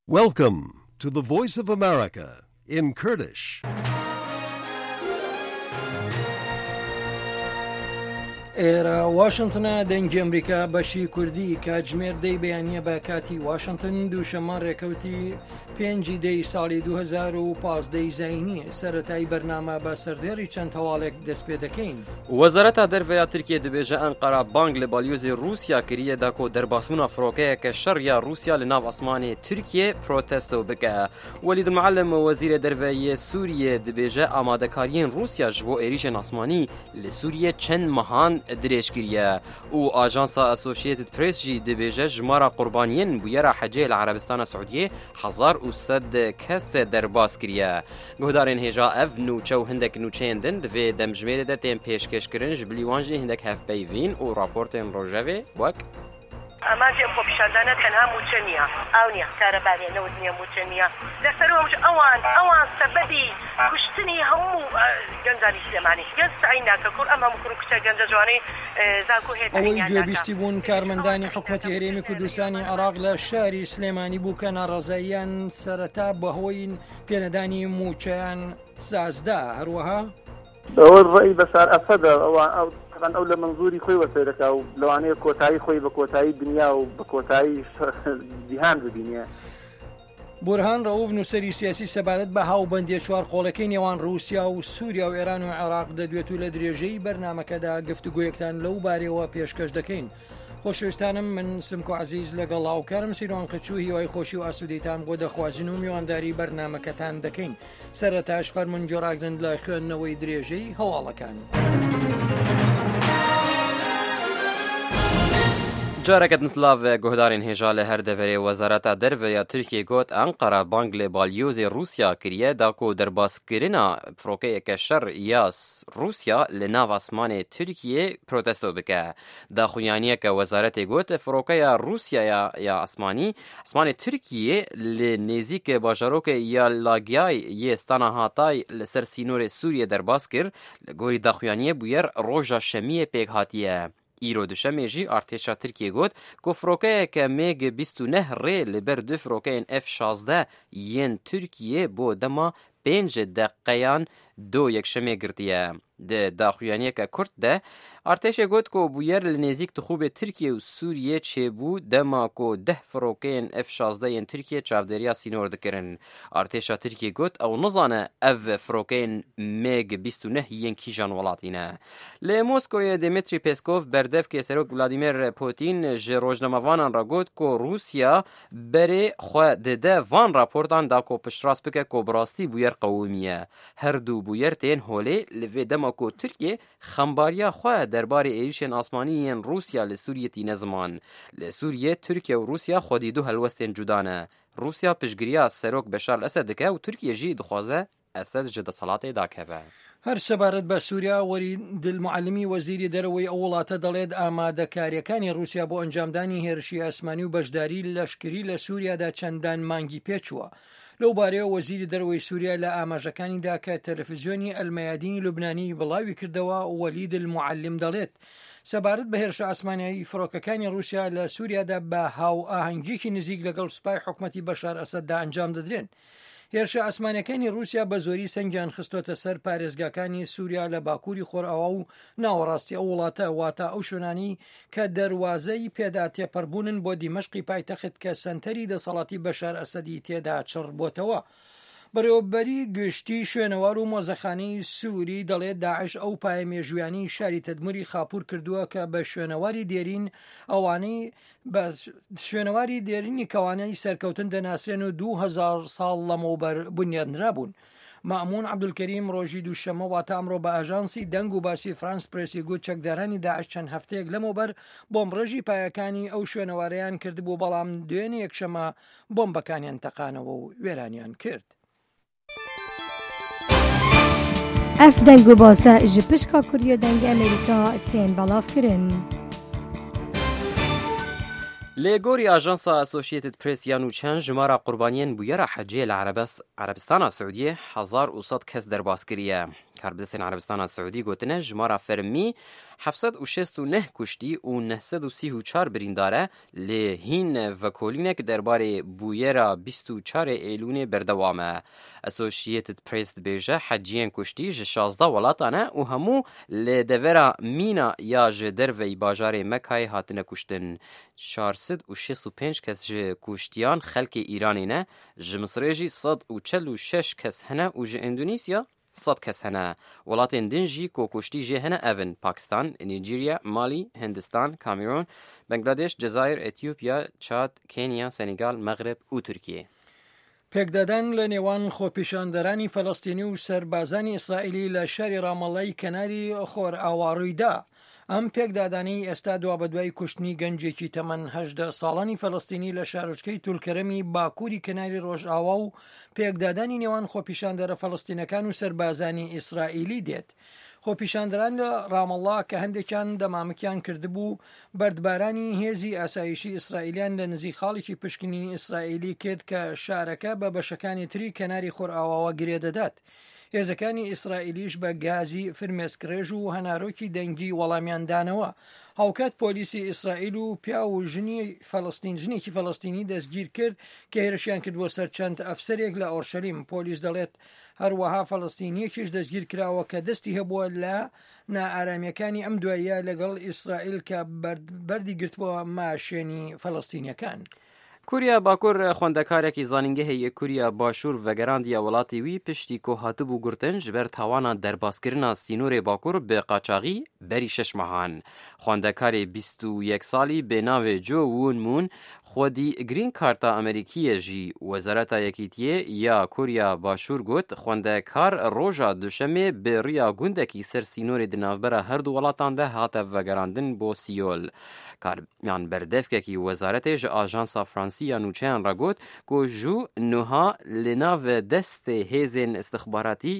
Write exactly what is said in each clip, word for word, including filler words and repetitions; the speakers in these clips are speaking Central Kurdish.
Welcome to the Voice of America in Kurdish. ئێرە واشنتنە دەنگی ئەمریکا بەشی کوردی کاتژمێر دەی بەیانیە بە کاتی واشنتن دووشەمە ڕێکەوتی پێنجی دەی ساڵی دوو هەزار و پازدەی زاینی سەرەتایی بەرنامە بە سەردێڕی چەند هەواڵێک دەست پێ دەکەین. وەزارەتا دەرڤەیە تورکیە دەبێژە ئەنقەرە بانگ لە بالیۆزی رووسیا کریە داکۆ دەرباسبوونا فڕۆکەیەکە شەڕ یا رووسیا لە ناو ئەسمانی تورکیە پرۆتێستۆ بکە. وەلید المعەلم وەزیرە دەرڤەیە سووریە دەبێژە ئامادەکاریین رووسیا ji بۆ ێریشên ئاسمانی لە سووریە چەند مەهان درێژکریە و ئاژانسا ئەسۆشیێتد پرێس jî dibêje jmara qurbaniyên bûyera hecê li Erebistana Siûdiyê hezar û sed kes derbas kiriye. Guhdarên hêja ev nûçe û hindek nûçeyên din divê demjimêrê de tên pêşkêşkirin ji bilî wan jî hindek hevpeyvîn û raportên rojevê wek ئەماجێ خۆ پیشاندانە تەنها موچە نییە ئەو نییە کارەبارێنەوە نییە موچە نییە لەسەرەوەمش ئەوان ئەوان سەبەبی کوشتنی هەموو گەنجانی سلێمانی گەنج سعی ناکە کوڕ ئەم هەموو کوڕ کچە گەنجە جوانەی زانکۆ هێتە ئەوەی گوێبیستی بوون کارمەندانی حکوومەتی هەرێمی کوردستانی عێراق لە شاری سلێمانی بوو کە ناڕەزاییان سەرەتا بەهۆی پێنەدانی موچەیان سازدا هەروەها ئەوە ڕێی بەشار ئەسەدە ئەوان ئەو ئەو لە منزوری خۆی وەسەیرەکە و لەوانەیە کۆتایی خۆی بە کۆتایی دنیا و بە کۆتایی جیهان ببینێ. بورهان ڕەوف نووسەری سیاسی سەبارەت بە هاوبەندی چوار قۆڵەکەی نێوان رووسیا و سووریا و ئێران و عێراق دەدوێت و لە درێژەی بەرنامەکەدا گفتوگۆیەکتان لەو بارەوە پێشکەش دەکەین. خۆشەویستانم من سمکۆ عەزیز لەگەڵ هاوکارم سیروان قەچوو هیوای خۆشی و ئاسوودەیتان بۆ دەخوازن و میوانداری بەرنامەکەتان دەکەین. سەرەتاش فەرمون جۆراگرن لە خوێندنەوەی درێژەی هەواڵەکان. جارێکت نسلاڤ گوهدارên hêja li her deverê wezareta derve ya Tirkiye got Enqera bang li balyozê Rûsya kiriye da ku derbaaskirina firokeyeke şer ya Rûsya li nav asmanê Tirkiye protesto bike. Daxuyaniyeke wezaretê got firokeya Rûsyaya ya asmanî asmanê Tirkiye li nêzîkê bajarokê ya Lagyay yê stana Hatay li ser sînorê Sûriye derbas kir li gorî daxuyaniyê bûyer roja şemiyê pêk hatiye. îro duşemê jî artêşa Tirkiye got ku firokeyeke mêg bîst û neh rê li ber du firokeyên F şazdeh yên Tirkiye bo dema pênc deqeyan do yekşemê girtiye. Di daxuyaniyeke Kurd de artêşê got ku bûyer li nêzik dixûbê Tirkiye û Sûriye çêbû dema ku deh firokeyên F şazdeh yên Tirkiye çavdêriya sînor dikirin. Artêşa Tirkiye got ew nizane ev firokeyên mêg bîst û neh yên kîjan welatî ne. Li Moskoyê Dmitry Peskov berdevkê Serok Vladimir Putin ji rojnamevanan re got ku Rûsya berê xwe dide van raportan da ku piştrast bike ku bi rastî bûyer qewimiye. Her du bûyer tên holê li vê dema ku Tirkiye xembariya xwe derbarê êrişên asmanî yên Rûsya li Sûriyê tîne ziman. Li Sûriyê Tirkiye û Rûsya xwedî du helwestên cuda ne. Rûsya piştgiriya Serok Beşar el-Esed dike û Tirkiye jî dixwaze Esed ji desthilatê dakeve. هەر سەبارەت بە سووریا وەری دڵمعەلمی وەزیری دەرەوەی ئەو وڵاتە دەڵێت ئامادەکاریەکانی رووسیا بۆ ئەنجامدانی هێرشی ئاسمانی و بەشداری لەشکری لە سووریادا چەندان مانگی پێچووە. لەو بارەیە وەزیری دەرەوەی سووریا لە ئاماژەکانیدا کە تەلەڤیزیۆنی ئەلمەیادینی لوبنانی بڵاوی کردەوە وەلید المعەلم دەڵێت سەبارەت بە هێرشە ئاسمانیایی فڕۆکەکانی رووسیا لە سووریادا بە هاو ئاهەنگیەکی نزیک لەگەڵ سوپای حکومەتی بەشار ئەسەددا ئەنجام دەدرێن. هێرشە ئاسمانەکانی رووسیا بە زۆری سەنگیان خستۆتە سەر پارێزگاکانی سووریا لە باکووری خۆرئاوا و ناوەڕاستی ئەو وڵاتە واتە ئەو شوێنانی کە دەواازەی پێدا تێپەڕبوونن بۆ دیمەشقی پایتەخت کە سەنتەری دەسەڵاتی بەشار ئەسەدی تێدا چڕ بۆتەوە. بەڕێوەبەری گشتی شوێنەوار و مۆزەخانەی سووری دەڵێت داعش ئەو پایە مێژویانی شاری تەدموری خاپور کردووە کە بە شوێنەواری دێرین ئەوانەی بە شوێنەواری دێرینی کەوانەی سەرکەوتن دەناسرێن و دوو هەزار ساڵ لەمەوبەر بنیادنرابوون. مەمون عەبدولکەریم ڕۆژی دووشەمە واتە ئەمڕۆ بە ئاژانسی دەنگ و باسی فرانس پرێسی گوت چەکدارانی داعش چەند هەفتەیەک لەمەوبەر بۆمڕێژی پایەکانی ئەو شوێنەوارەیان کردبوو بەڵام دوێنێ یەکشەمە بۆمبەکانیان تەقانەوە و وێرانیان کرد. ئەف دەنگ و باسە ji pişka Kuriya dengê Amerîka tên belavkirin. Lê gorî ajansa Associated Press ya nûçen jimara qurbaniyên bûyera hecê li Erebistana Siûdiyê hezar û sed kes derbas kiriye. کاربدەستێن عەربستانە سعودی گوتنە ژمارە فەرمی حەفسەد و شەست و نە کوشتی و نەسەد و سی و چار بریندارە لێ هین ڤەکۆلینێک دەربارەی بوویێرە بیست و چارێ ئێلونێ بەردەوامە. ئەسۆشیێتد پرێس دەبێژە حەجیەن کوشتی ji şazda welatane û hemû lê devera mîna ya ji derveyî bajarê Mekayê hatine kuştin. çar sed û şêst û pênc kes ji kuştiyan xelkê Îranê ne, ji Misrê jî sed û çel û şeş kes hene û ji Endonîsya sed kes hene. Welatên din jî ku kuştî jê hene ev in: Pakistan, Nîjerya, Malî, Hindistan, Kamerûn, Bangladeş, Cezayir, Etiyopya, Çad, Kenya, Senegal, Megreb û Tirkiye. پێکدادان لە نێوان خۆپیشاندەرانی فەڵەستینی و سەربازانی ئیسرائیلی لە شاری ڕامەڵای کەناری خۆرئاواڕوویدا. ئەم پێکدادانی ئێستا دوا بەدوای کوشتنی گەنجێکی تەمەن هەژدە ساڵانی فەڵەستینی لە شارۆچکەی تولکەرەمی باکووری کەناری ڕۆژئاوا و پێکدادانی نێوان خۆپیشاندەرە فەڵەستینەکان و سەربازانی ئیسرائیلی دێت. خۆپیشاندەران لە ڕامەڵا کە هەندێکیان دەمامکیان کردبوو بەردبارانی هێزی ئاسایشی ئیسرائیلیان لە نزیک خاڵێکی پشکنینی ئیسرائیلی کرد کە شارەکە بە بەشەکانی تری کەناری خۆرئاواوە گرێدەدات. هێزەکانی ئیسرائیلیش بە گازی فرمێسکرێژ و هەنارۆکی دەنگی وەڵامیاندانەوە. هاوکات پۆلیسی ئیسرائیل و پیا و ژنی فەڵەستین ژنێکی فەڵەستینی دەستگیر کرد کە هێرشیان کردووە سەر چەند ئەفسەرێک لە ئۆرشەلیم. پۆلیس دەڵێت هەروەها فەڵەستینیەکیش دەستگیر کراوە کە دەستی هەبووە لە نائارامیەکانی ئەم دواییە لەگەڵ ئیسرائیل کە بەردی گرتبووە ماشێنی فەڵەستینیەکان. کوریا باکوور خوێندەکارێکی زانینگەهەیە کوریا باشوور ڤەگەراندیە وڵاتی وی پشتی کۆ هاتبوو گرتن ji ber tawana derbasکirina sînorê bakur bi qaçaxî berî şeş mehan. Xwendekarê bîst û yek salî bê navê Jo Woon-moon xwedî green karta Amerîkiyê jî. Wezareta Yekîtiyê ya Kurya Başûr got xwendekar roja duşemê bi rêya gundekî ser sînorê di navbera her du welatan de hate vegerandin bo Sîyol. Yan berdevkekî wezaretê ji ajansa Fransiya nûçeyan re got ku jû niha li navê destê hêzên istixbaratî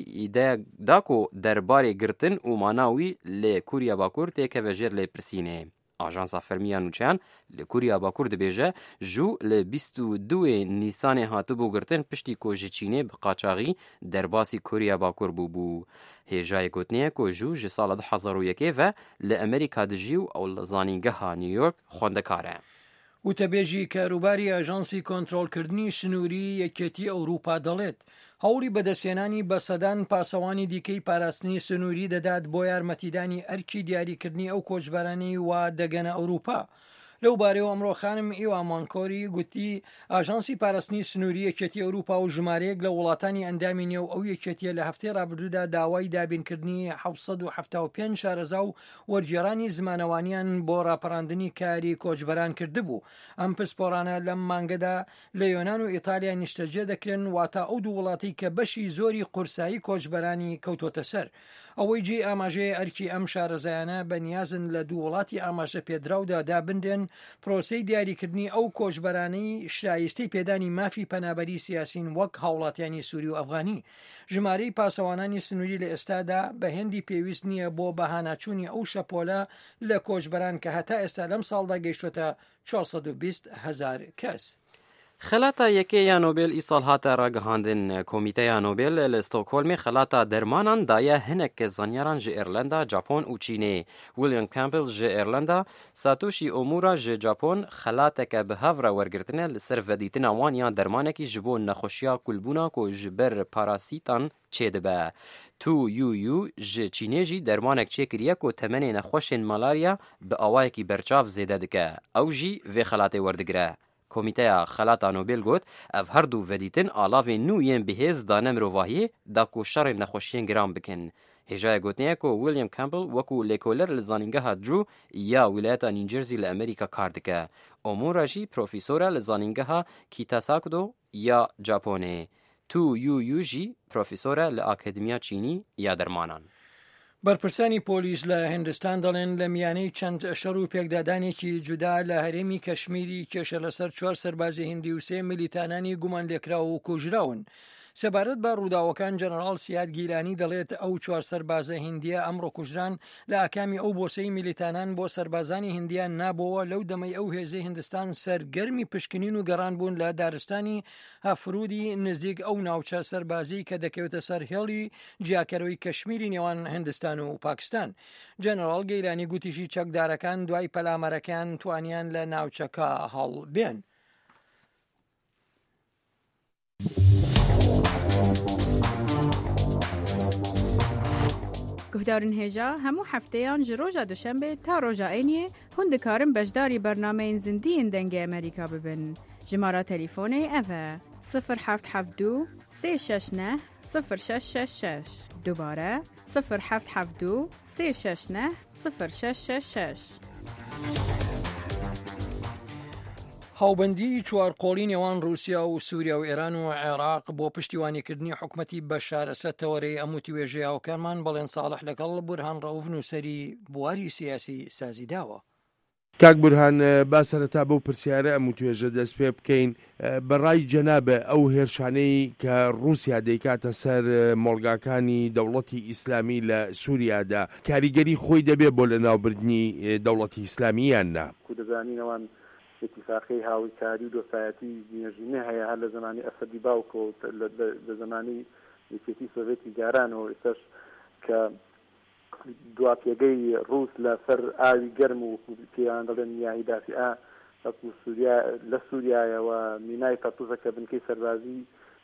da ku derbarê girtin û mana wî lê Kurya Bakur têkeve jêr lêpirsînê. Ajansa Fermiya Nûçeyan li Kurya Bakur dibêje jû li bîst û duê Nîsanê hatibû girtin piştî ku ji Çînê bi qaçaxî derbasî Kurya Bakur bûbû. Hêjayê gotiye ku jû ji sala du hezar û yekê ve li Amerîka dijî û ew li zanîngeha New York xwendekar e. وتەبێژی کاروباری ئاژانسی کۆنتڕۆڵکردنی سنووری یەکێتی ئەوروپا دەڵێت هەوڵی بەدەستێنانی بەسەدان پاسەوانی دیکەی پاراستنی سنووری دەدات بۆ یارمەتیدانی ئەرکی دیاریکردنی ئەو کۆچبەرانی وا دەگەنە ئەوروپا. لەو بارەوە ئەمڕۆ خانم ئیوا مانکۆری گوتی ئاژانسی پاراستنی سنووری یەکێتی ئەوروپا و ژمارەیەک لە وڵاتانی ئەندامی نێو ئەو یەکێتیە لە هەفتەی ڕابردوودا داوای دابینکردنی حەوت سەد و هەفتە و پێنج شارەزا و وەرگێڕانی زمانەوانیان بۆ ڕاپەڕاندنی کاری کۆچبەران کردبوو. ئەم پسپۆرانە لەم مانگەدا لە یۆنان و ئیتالیا نیشتەجێ دەکرێن واتە ئەو دوو وڵاتی کە بەشی زۆری قورسایی کۆچبەرانی کەوتۆتە سەر. ئەوەی جێ ئاماژەیە ئەرکی ئەم شارەزایانە بەنیازن لە دوو وڵاتی ئاماژە پێدراودا دابندێن پرۆسەی دیاریکردنی ئەو کۆچبەرانەی شایستەی پێدانی مافی پەنابەری سیاسین وەک هاوڵاتیانی سووری و ئەفغانی. ژمارەی پاسەوانانی سنووری لە ئێستادا بە هێندی پێویست نییە بۆ بەهاناچوونی ئەو شەپۆلە لە کۆچبەران کە هەتا ئێستا لەم ساڵدا گەیشتۆتە چوارسەد و بیست هەزار کەس. خلاتا یەکەیە نۆبێل ئیساڵ هاتە ڕاگەهاندن کۆمیتەیە نۆبێل لە ستۆکهۆلمی خلاتا دەرمانان دایە هەنێک کە زانیاران ji ئێرلندا جاپۆن و چینێ. ویلیام کامپل ji ئێرلندا ساتۆشی ئۆمورا ji جاپۆن خەلاتێکە bi hev re wergirtine li ser vedîtina wan yan dermanekî ji bo nexweşiya kulbûna ku ji ber parasîtan çêdibe. Tu yu yu ji Çînê jî dermanek çêkiriye ku temenê nexweşên malarya bi awayekî berçav zêde dike. Ew jî vê xelatê werdigire. Komîteya Xelata Nobel got ev her du vedîtin alavên nû yên bihêz dane mirovahiyê da ku şerên nexweşiyên giran bikin. Hêjaya gotiye ku William Campbell wekû lêkoler li zanîngeha Drew ya Wilayeta New Jersey li Amerîka kar dike. Omura jî profîsor e li zanîngeha Kitasakudo ya Japonê. Tu yu yu jî profîsor e li Akademiya Çînî ya dermanan. بەرپرسانی پۆلیس لە هندستان دەڵێن لە میانەی چەند شەڕ و پێکدادانێکی جودا لە هەرێمی کەشمیری کێشە لەسەر چوار سەربازی هندی و سێ ملیتانانی گومان لێکراوە و کوژراون. سەبارەت بە ڕووداوەکان جەنەرال سیاد گیلانی دەڵێت ئەو چوار سەربازە هیندیە ئەمڕۆ کوژران لە ئاکامی ئەو بۆسەی میلیتانان بۆ سەربازانی هیندیان نابەوە لەو دەمەی ئەو هێزەی هیندستان سەرگەرمی پشکنین و گەڕان بوون لە دارستانی هەفرودی نزیک ئەو ناوچە سەربازی کە دەکەوێتە سەر هێڵی جیاکەرەوەی کەشمیری نێوان هیندستان و پاکستان. جەنەرال گیلانی گوتیشی چەکدارەکان دوای پەلامەرەکان توانیان لە ناوچەکە هەڵبێن. گهدارن هێژا هەموو هەفتەیان ji ڕۆژە دوشەمبێ تا ڕۆژە ئەینیێ hûn dikarin beşdarî bernameyên zindiyên dengê Amerîka bibin. Jimara telîfonê ev e sıfır heft heft du sê şeş neh sıfır şeş şeş şeş. Dubare sıfır heft heft du sê şeş neh sıfır şeş şeş şeş. هاوبەندی چوارقۆڵی نێوان رووسیا و سووریا و ئێران و عێراق بۆ پشتیوانیکردنی حکومەتی بەشار ئەسەد تەوەرەی ئەموو توێژەیاوەکانمان بەڵێن ساڵح لەگەڵ بورهان ڕەوف نووسەری بواری سیاسی سازی داوە. کاک بورهان با سەرەتا بەو پرسیارە ئەموو توێژە دەست پێ بکەین بەڕای جەنابە ئەو هێرشانەی کە رووسیا دەیکاتە سەر مۆڵگاکانی دەوڵەتی ئیسلامی لە سووریادا کاریگەری خۆی دەبێ بۆ لە ناوبردنی دەوڵەتی ئیسلامیان نا دەزانینەوەن اتفاقی هاوکاری و دۆستایەتی نێژینە هەیە هەر لە زمانی ئەسەدی باوکۆ لە زمانی یەکێتی سۆڤێتی گارانەوە ئێستاش کە دوا پێگەی ڕووس لە سەر ئاوی گەرم و پێیان دەڵێن نیایی دافئا لە سووریایەوە مینای پەرتوزەکە بنکەی سەربازی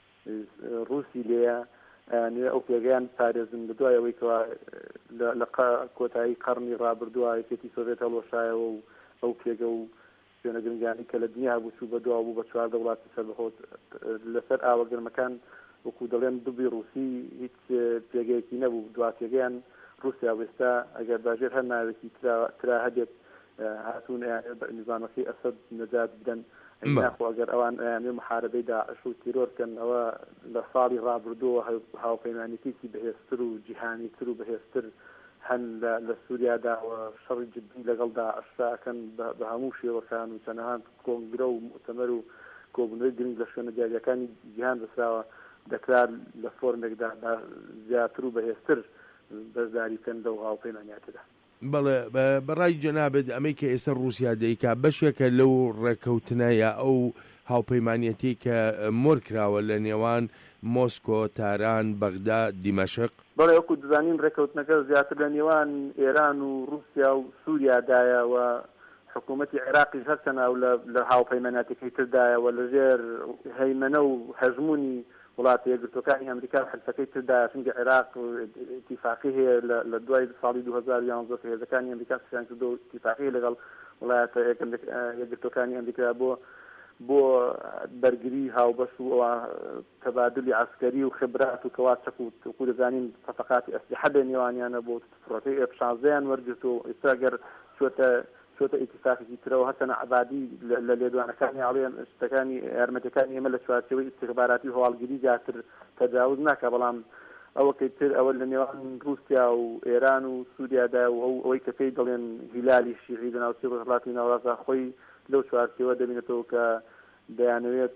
ڕووسی لێیە ئەو پێگەیان پارێزن بە دوایەوەی کەوا لە کۆتایی قەرنی ڕابردووە یەکێتی سۆڤێت هەڵوەشایەوە و ئەو پێگە و شوێنە گرنگانی کە لە دنیا بوو چوو بە دوا بوو بە چوار دەوڵاتی سەربەخۆت لەسەر ئاوە گەرمەکان وەکو دەڵێن دوبی ڕووسی هیچ پێگەیەکی نەبوو دوا پێگەیان رووسیا وێستا ئەگەر باژێر هەر ناوێکی ترا هەبێت هاتوون نیزامەکەی ئەسەد نەجات بدەن ناخۆ ئەگەر ئەوان ئەیانێ محارەبەی داعش و تیرۆرکەن ئەوە لە ساڵی ڕابردووە هاوپەیمانیتێکی بەهێزتر و جیهانیتر و بەهێزتر هەن لە سووریاداوە شەڕی جدی لەگەڵدا ئەشتاکەن بە هەموو شێوەکان و چەنەهان کۆنگرە و مؤتەمەر و کۆبوونەوەی گرنگ لە شوێنە دیاریەکانی جیهان بەسراوە دەکرار لە فۆرمێکدا زیاتر و بەهێزتر بەشداریکەن لەو هاوپەیمانیاتەدا. بەڵێ بەڕای جەنابێت ئەمەی کە ئێستا رووسیا دەیکا بەشێکە لەو ڕێکەوتنایە ئەو هاوپەیمانیەتی کە مۆر کراوە لە نێوان مۆسکۆ، تاران، بەغدا، دیمەشق. بەڵێ وەکو دەزانین ڕێکەوتنەکە زیاتر لە نێوان ئێران و رووسیا و سووریادایەوە حکوومەتی عێراقیش هەرچەنە و لە هاوپەیمانیاتەکەی تردایەوە لەژێر هەیمەنە و هەژمونی وڵاتی یەکگرتوەکانی ئەمریکا حلفەکەی تردایە چونکە عێراق اتفاقی هەیە لە دوای ساڵی دوو هەزار و یانزە کە هێزەکانی ئەمریکا سەیان کردو اتفاقی لەگەڵ وڵاتە یەکگرتوەکانی ئەمریکا بۆ بۆ بەرگری هاوبەش و تەبادلی عسکەری و خبرات و کەواتچەک و وەکو دەزانین سەفەقاتی ئەسلحە بە نێوانیانە بۆ فڕۆکەی ئێف شانزەیان وەرگرت و ئێستا گەر چۆتە چۆتە ئیتفاقێکی ترەوە هەتەنە عەبادی لە لێدوانەکانی هەڵێن شتەکانی یارمەتیەکانی ئێمە لە چوارچێوەی ئیستیخباراتی و هەواڵگیری زیاتر تەجاوز ناکە بەڵام ئەوەکەی تر ئەوە لە نێوان رووسیا و ئێران و سووریادا و ئەوەی کە پێی دەڵێن هیلالی شیعی لە ناوچەی وڵاتی ناوەڕاستە خۆی لەو چوارچێوە دەبینێتەوە کە دەیانەوێت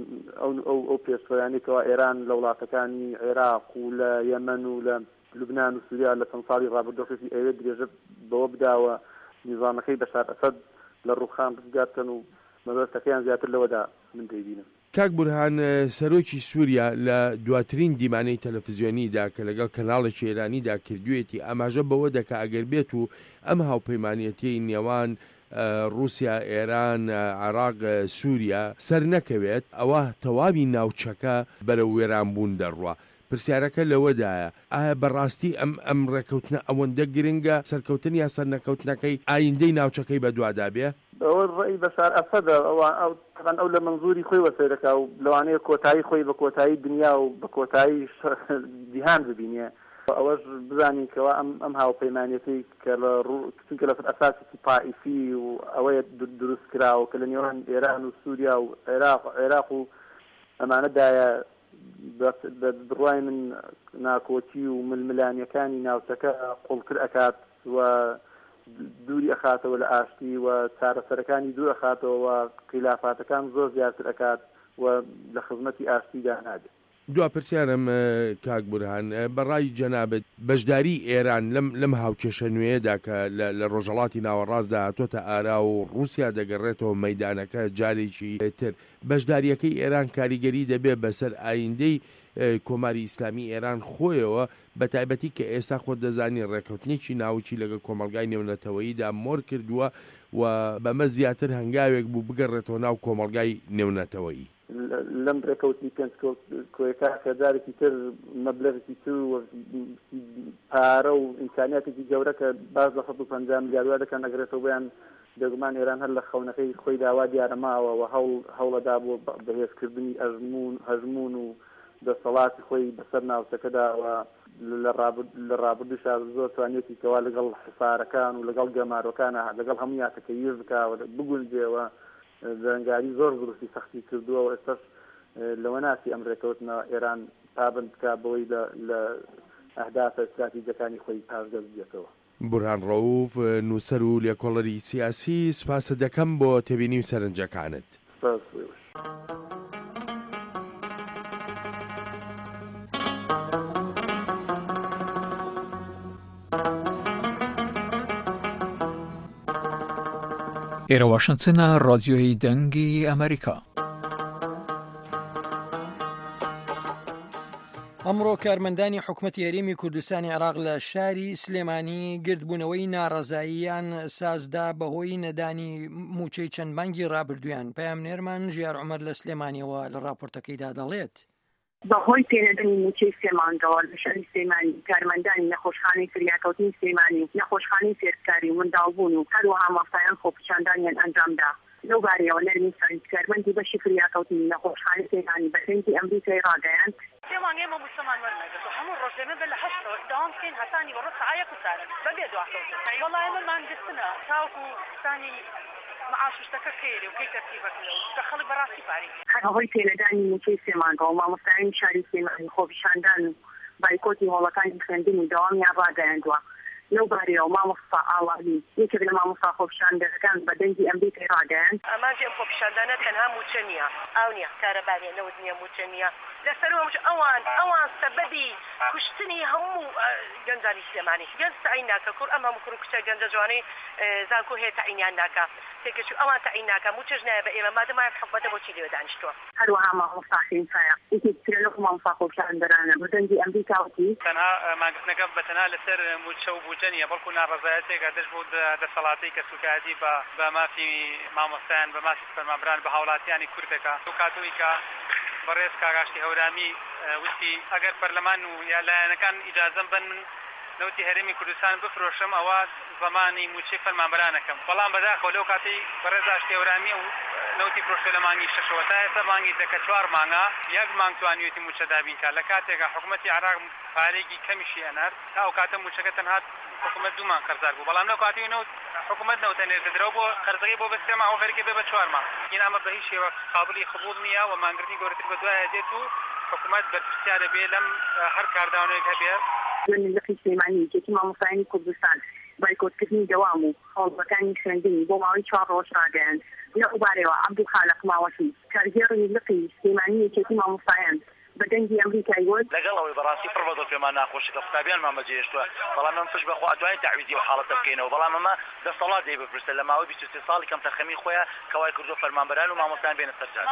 ئەو پێشوەیانێکەوە ئێران لە وڵاتەکانی عێراق و لە یەمەن و لە لوبنان و سووریا لە چەند ساڵی ڕابردووەکەی ئەوێت درێژە بەوە بداوە نیزامەکەی بەشار ئەسەد لە ڕووخان ڕزگارکەن و مەبەستەکەیان زیاتر لەوەدا من دەیبینم. کاک بورهان سەرۆکی سووریا لە دواترین دیمانەی تەلەڤیزیۆنیدا کە لەگەڵ کەناڵێکی ئێرانیدا کردوێتی ئاماژە بەوە دەکا ئەگەر بێت و ئەم هاوپەیمانیەتی نێوان رووسیا، ئێران، عێراق، سووریا سەر نەکەوێت ئەوە تەواوی ناوچەکە بەرەو وێرانبوون دەڕوە. پرسیارەکە لەوەدایە ئایا بەڕاستی ئەم ئەم ڕێکەوتنە ئەوەندە گرنگە سەرکەوتن یا سەر نەکەوتنەکەی ئایندەی ناوچەکەی بەدوادا بێ؟ ئەوە ڕێی بەشار ئەسەدە ئەو تەقەن ئەو لە منزوری خۆی وەسەیرەکە و لەوانەیە کۆتایی خۆی بە کۆتایی دنیا و بە کۆتایی جیهان ببینێ. ئەوەش بزانین کەەوە ئەم ئەم هاوپەیمانیەتی کە لە چونکە لەسەر ئەساسێکی پائیسی و ئەوەیە دروست کراوە کە لە نێوان ئێران و سووریا و عێراق عێراق و ئەمانەدایە بڕوای من ناکۆچی و ململانیەکانی ناوچەکە قوڵتر ئەکات و دووری ئەخاتەوە لە ئاشتی و چارەسەرەکانی دوور ئەخاتەوە و قیلافاتەکان زۆر زیاتر ئەکات و لە خزمەتی ئاشتیدا نابێت. دوا پرسیارم کاک بورهان بەڕای جەنابەت بەشداری ئێران لەم لەم هاوکێشە نوێیەدا کە لە ڕۆژهەڵاتی ناوەڕاستدا هاتۆتە ئارا و رووسیا دەگەڕێتەوە مەیدانەکە جارێکی تر بەشداریەکەی ئێران کاریگەری دەبێت بەسەر ئایندەی کۆماری ئیسلامی ئێران خۆیەوە بە تایبەتی کە ئێستا خۆت دەزانی ڕێکەوتنێکی ناوچی لەگەڵ کۆمەلگای نێونەتەوەییدا مۆر کردووە و بەمە زیاتر هەنگاوێک بوو بگەڕێتەوە ناو کۆمەلگای نێونەتەوەیی لەم ڕێکەوتنی پێنج کۆیەکە کەدارێکی تر مەبلەغێکی تر پارە و ئیمکانیاتێکی گەورە کە باز لە سەد و پەنجا میلیارد دەکەن ئەگرێتەوە بۆیان دەگومان ئێران هەر لە خەونەکەی خۆی داوا دیارەماوە و هەوڵەدا بۆ بەهێزکردنی ئەژمون هەژمون و دەسەڵاتی خۆی بەسەر ناوچەکەداوە لە ڕابردوشا زۆر توانێتی کەوا لەگەڵ حسارەکان و لەگەڵ گەمارۆکانە لەگەڵ هەموو یاتەکە یز بکاوە بگونجێەوە زەنگاری زۆر دروستی سەختی کردووە و ئێستاش لەوە ناسی ئەم ڕێکەوتنە ئێران پابند بکات بەوەی لە ئەهدافە استراتیجیەکانی خۆی پاشگەز بێتەوە. بورهان ڕەوف نووسەر و لێکۆڵەری سیاسی سپاسە دەکەم بۆ تێبینی و سەرنجەکانت. ئێرە واشنگتنە ڕادیۆی دەنگی ئەمریکا. ئەمڕۆ کارمەندانی حکوومەتی هەرێمی کوردستانی عێراق لە شاری سلێمانی گردبوونەوەی ناڕەزاییان سازدا بەهۆی نەدانی موچەی چەند مانگی ڕابردویان. پەیامنێرمان ژیار عومەر لە سلێمانیەوە لە راپۆرتەکەیدا دەڵێت. بەهۆی پێنەدەنی موچەی سلێمانەوە لە شاری سلێمانی کارمەندانی نەخۆشخانەی فریاکەوتنی سلێمانی نەخۆشخانەی فێرکاری و منداڵبوون و هەروەها مامۆستایان خۆپیشاندانیان ئەنجامدا. لەو بارەیەوە نەرمی سەرنج کارمەندی بەشی فریاکەوتنی نەخۆشخانەی سلێمانی بەسەنگی ئەمریکای ڕاگەیاند سێمانگەی مەموسەمان وەرمەگرت و هەموو ڕۆژ دەمە بە لە هەشتەوە داوام بکەین هەتانی بە ڕۆژ سەعایەک و سارن بەبێ دواکەوتن وەڵای ئەمەمان گرتنە تاوەکو ستانی معاششتەکە خێری و کەی تەرتیبەکەوە کە خەڵک بەڕاستی پاری هەرەهۆی پێنەدانی موچەی سلێمانەوە مامۆستایانی شاری سلێمانی خۆپیشاندان و بایکۆتی هۆڵەکانی خوێندنی داوامیان ڕاگەیاندووە. لەو بارەیەوە مامۆستا ئاڵاوی یەکێک لە مامۆستا خۆپیشاندەکان بە دەنگی ئەمریکای ڕاگەیاند ئەمانجی ئەم خۆپیشاندانە تەنها موچە نییە ئاو نییە کارەبارێ نەوت نییە موچە نییە لەسەرەوەش ئەوان ئەوان سەبەبی کوشتنی هەموو گەنجانی سلێمانی گەنج تەعین ناکە کوڕ ئەم هەموو کوڕ و کچە گەنجە جوانەی زانکۆ هەیە تەعینیان ناکە تێکەچوو ئەوان تەعین ناکە موچەش نایە بە ئێمە مادەمایە حکومەتە بۆچی لێوە دانیشتووە. هەروەها مامۆستا خێنسایە یەکێک ترە لەو مامۆستا خۆپیشاندەرانە بە دەنگی ئەمریکاوتی تەنها ماگرتنەکە بەتەنها لەسەر موچە و بوجە نیە بەڵکو ناڕەزایەتێکە دەست بۆ دەسەڵاتی کە سوکایەتی بە مافی مامۆستایان بە مافی فەرمانبەران بە هاوڵاتیانی کوردەکە و کاتۆی کە بەڕێز کاگاشتی هەورامی وتی ئەگەر پەرلەمان و یا لایەنەکان ئیجازەم بن من نەوتی هەرێمی کوردستان بفرۆشم ئەوە زمانی موچەی فەرمانبەرانەکەم بەڵام بەداخەوە لەو کاتی بەڕێز ئاشتی هەورامی و نەوتی فرۆشتە لە مانگی شەشەوە تا ئێستا مانگی دەکە چوار مانگە یەک مانگ توانیوێتی موچە دابینکە لە کاتێکە حکوومەتی عێراق پارێکی کەمیشی ئەنار تا ئەو کاتە موچەکە تەنها حکوومەت دوو مانگ قەرزار بوو بەڵام لەو کاتی نەوت حکوومەت نەوتە نێردرەوە بۆ قەرزەکەی بۆ بە سێ مانگ و فەرقی بێ بە چوار مانگ این ئەمە بە هیچ شێوە قابلی قبوڵ نییە و مانگرتنی گەورەتر بە دوایە دێت و حکوومەت بەرپرسیارە بێ لەم هەر کارداوانەیەک هەبێ لەقی سلێمانی یەکێتی مامۆستایانی کوردستان بایکۆتکردنی دەوام و هەوڵەکانی خوێندنی بۆ ماوەی چوار ڕۆژ ڕاگەیاند. لەو بارەیەوە عەبدولخالق ماوەتی کارگێڕی لقی سلێمانی یەکێتی مامۆستایان بە دەنگی ئەمریکای گوت لەگەڵ ئەوەی بەڕاستی پڕ بە پێمان ناخۆشە کە قوتابیانمان بەجێهێشتووە بەڵام ئەم پشت بەخوا ئەتوانین تەعویزی و حاڵەتە بکەینەوە بەڵام ئەمە دەسەڵات دەی بپرسە لە ماوەی بیست و سێ ساڵی کەم تەرخەمی خۆیان کەوای کردو فەرمانبەران و مامۆستایان بێنە سەرجار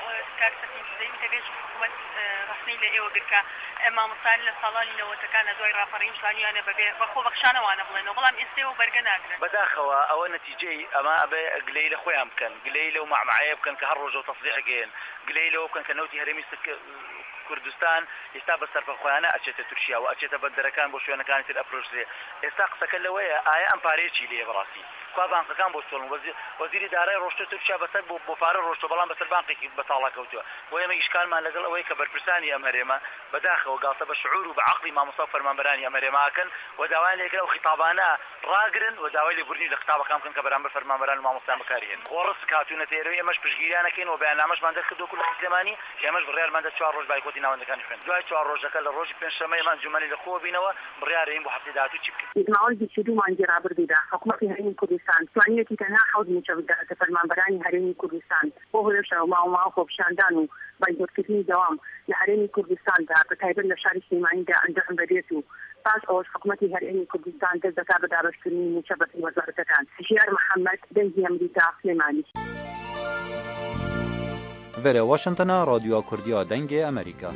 ڕسمی لە ئێوە گرکە مامۆستایان لە ساڵانی نەوەتەکانە دوای ڕاپەڕین شانیانە بەبێ بەخۆ بەخشانەوانە بڵێنەوە بەڵام ئێستێەوە بەرگە ناگرن بەداخەوە ئەوە نەتیجەی ئەمە ئەبێ گلەی لە خۆیان بکەن گلەی لەو مەعمەعەیە بکەن کە هەر ڕۆژە تەسریحەکەن گلەی لەوە بکەن کە نەوتی هەرێمی کوردستان ئێستا بە سەربەخۆیانە ئەچێتە تورکیا و ئەچێتە بەندەرەکان بۆ شوێنەکانی تر ئەپرۆشرێ ئێستا قسەکە لەوەیە ئایا ئەم پارەیەکی لێ بەڕاستی خوا بانقەکان بۆ چۆڵن وەزیری دارای ڕۆشتە تورکیا بەسەر بۆ بۆ پارە ڕۆشتە بەڵام بەسەر بانقێکی بەتاڵا کەوتووە و ئێمە ئیشکالمان لەگەڵ ئەوەی کە بەرپرسانی ئەم هەرێمە بەداخەوە گاڵتە بە شعور و بە عەقڵی مامۆستا و فەرمانبەرانی ئەم هەرێماکەن و داوای لێکرا و خیتابانە ڕاگرن و داوای لێبوردنی لە خیتابەکان بکەن کە بەرامبەر فەرمانبەران و مامۆستایان بەکارهێن خۆڕس کاتوونەتە ئێرەوەی ئێمەش پشتگیریانەکەین و بەیاننامەشمان دەرکردووە لە سلێمانی ئێمەش بڕیارمان دە چوار ڕۆژ بایکۆتی وڵاتی ناوەندەکانی خوێن دوای چوار ڕۆژەکە لە ڕۆژی پێنجشەممە ئەنجومەنی لەخۆ بینەوە بڕیارەین بۆ هەفتەی داهاتوو چی بکەین. ماوەی بیست و دوو مانگی ڕابردوودا حکوومەتی هەرێمی کوردستان توانیەتی تەنها حەوت موچە بداتە فەرمانبەرانی هەرێمی کوردستان بۆ هۆرشەوە ماوەماوە خۆپیشاندان و بایدۆرکردنی دەوام لە هەرێمی کوردستاندا بە تایبەت لە شاری سلێمانیدا ئەنجام بدرێت و پاش ئەوەش حکوومەتی هەرێمی کوردستان دەست دەکات بە دابەشکردنی موچە بەپێی وەزارەتەکان. ژیار محەممەد دەنگی ئەمریکا سلێمانی. Vere Washingtona Radyoya Kurdiya Dengê Amerîka.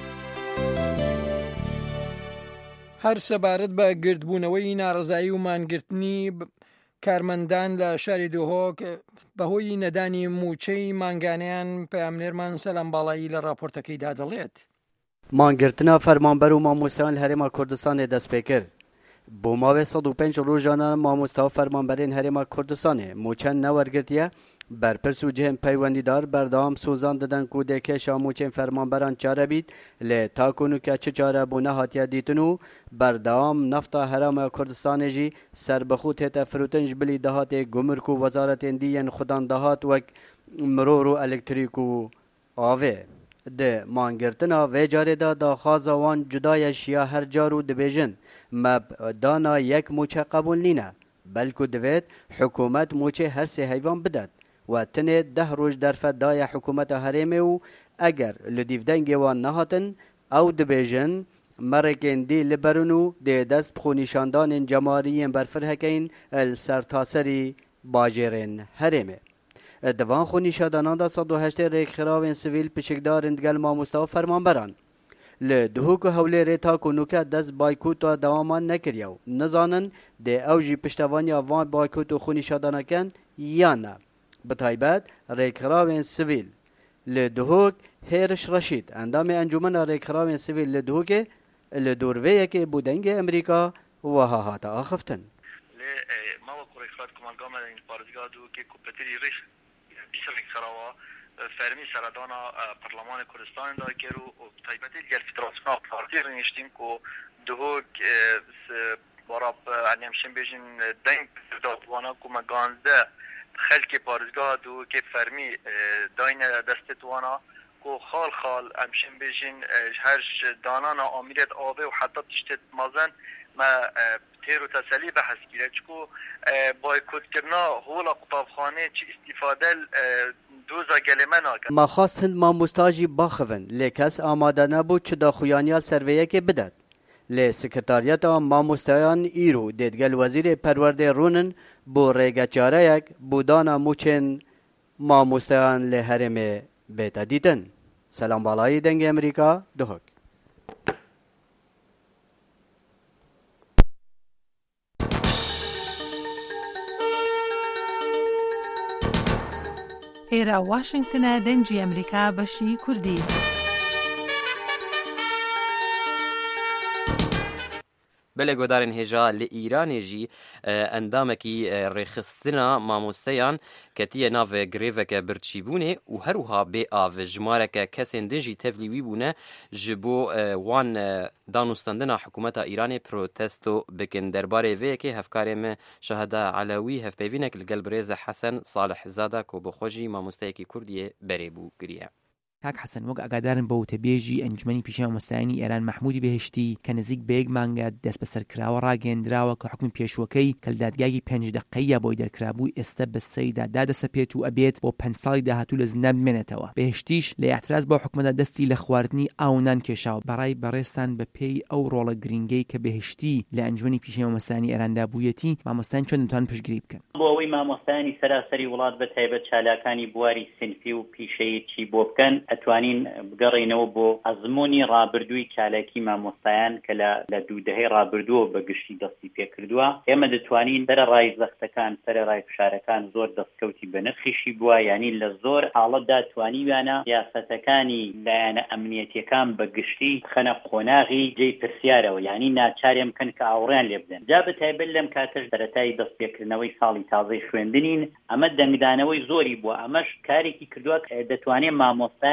هەر سەبارەت بە گردبوونەوەی ناڕزایی و مانگرتنی کارمەندان لە شاری دۆهۆک بەهۆی نەدانی موچەی مانگانیان پەیامنێرمان سەلام باڵایی لە راپۆرتەکەیدا دەڵێت. مانگرتنا فەرمانبەر و مامۆستایان لە هەرێما کوردستانê dest pê kir. بۆ ماوەی سەد و پێنج ڕۆژانە مامۆستا و فەرمانبەرên هەرێما کوردستانê موچەند نەوەرگرتیە بەرپرس و جێن پەیوەندیدار بەردەوام سوزان دەدەن و دێکێشا موچێن فەرمانبەران چارە بیت لێ تاکۆنوکە چ چارە بوو نەهاتیە دیتن و بەردەوام نەفتا هەرێما کوردستانێژی سەربەخوت هێتە فروتنج بلی دەهاتێ گومرک و وەزارەتێن دیەن خودان دەهات وەک مرۆر و ئەلکتریک و ئاوێ. د مانگرتنا وê carê da daxwaza wan cudaya şiya her car û dibêjin me dana yek moçe qebûl nîne belku divêt hikûmet moçê her sê heyvan bidet we tinê deh roj derfet daye hikûmeta herêmê û eger li dîvdengê wan nehatin ew dibêjin merekên dî li berin û dê dest bi xûnîşandanên cemariyên berfir hekeyin el sertaserî bajêrên herêmê. Divan xûnîşandanan da sed û heştê rêkxiravên sivîl pişikdarên digel mamosta û fermanberan. Li Duhok û Hewlêrê ta konûke dest baykûta dewaman nekiriye û nizanin dê ew jî piştevaniya van baykût û xûnîşandanaken yan ne. Bi taybet rêkxiravên sivîl li Duhok Hêriş Reşîd endamê encûmena rêkxiravên sivîl li Duhokê li dûrveyekê bû dengê Amerîka wiha hate axiftin. Lê mava ku rêkxirat komangaman parêzgah Duhokê ku Petirî Rêş pîs rêkxirava fermî seredana Parlemanê Kurdistanê da kir û taybetî gel federasyona partî rêniştîn ku Duhok bara em şên bêjin deng wana ku me ganzde xelkê parêzgeha Duhokê fermî dayne destê wana ku xal xal em şên bêjin her danana amîret avê û heta tiştê mazen me têr û teselî behes kire çiku boykûtkirina hola qutabxanê çi îstîfadel doza gelê me nakin. Me xwast hind mamosta jî baxivin lê kes amade nebû çi daxuyaniyal serveyekê bidet. Lê Sekreteriyeta Mamostayan îro dêdgel Wezîrê Perwerdê rûnin bo rêgeçareyek bû dana mûçên mamostayan lê herêmê bête dîtin. Selam balayî dengê Amerîka Duhok. ئێرە واشنگتنە دەنگی ئەمریکا بەشی کوردی. بەلێ گۆدارên hêja li Îranê jî endamekî rêxistina mamosteyان ketiye navê grêveke birçîbûnê û her wiha bê av jimareke kesên din jî tevlî wî bûne ji bo wan danûstandina hikûmeta Îranê protesto bikin. Derbarê vê yekê hevkarê me Şaheda Elewî hevpeyvînek li gel birêze Hesen Salihzada ku bi xwe jî mamosteyekî Kurdiyê berê bû kiriye. کاک حەسەن وەک ئاگادارن بە وتەبێژی ئەنجومەنی پیشەوە مەسایانی ئێران مەحموودی بەهشتی کە نزیک بە یەک مانگە دەست بەسەرکراوە ڕاگەیەندراوە کە حکمی پێشوەکەی کە لە دادگای پێنج دقەیە بۆی دەرکرابوو ئێستا بە سەیدا دادەسەپێت و ئەبێت بۆ پەنج ساڵی داهاتوو لە زیندان بمێنێتەوە. بەهشتیش لە ئاعتراز بۆ حکومەدا دەستی لە خواردنی ئاونان کێشاوە بەڕای بەڕێستان بە پێی ئەو ڕۆڵە گرنگەی کە بەهشتی لە ئەنجومەنی پیشەوە مەسایانی ئێراندا بوویەتی مامۆستایان چۆن دەتوانن پشتگیری بکەن بۆ ئەوەی مامۆستایانی سەراسەری وڵات بە تایبەت چالاکانی بواری سنفی و پیشەیەکی بۆ بکەن ئەتوانین بگەڕێنەوە بۆ ئەزمموی ڕابردووی چالاکی مامۆستایان کە لە دوو دەهەی ڕابردووە بە گشتی دەستی پێکردووە. ئێمە دەتوانین سەر ڕای زەختەکان سەر ڕای فشارەکان زۆر دەستکەوتی بە نرخیشی بووە، یعنی لە زۆر حاڵەتدا توانیویانە یاسەتەکانی لایەنە ئەمنیەتیەکان بە گشتی خەنە قۆناغی جێی پرسیارەوە، یعنی ناچارێ بکەن کە ئاوڕیان لێ بدەن. جا بە تایبەت لەم کاتەش بەرەتای دەستپێکردنەوەی ساڵی تازەی خوێندنین ئەمە دەنگدانەوەی زۆری بووە. ئەمەش کارێکی کردووە دەتوانێت مامۆستایان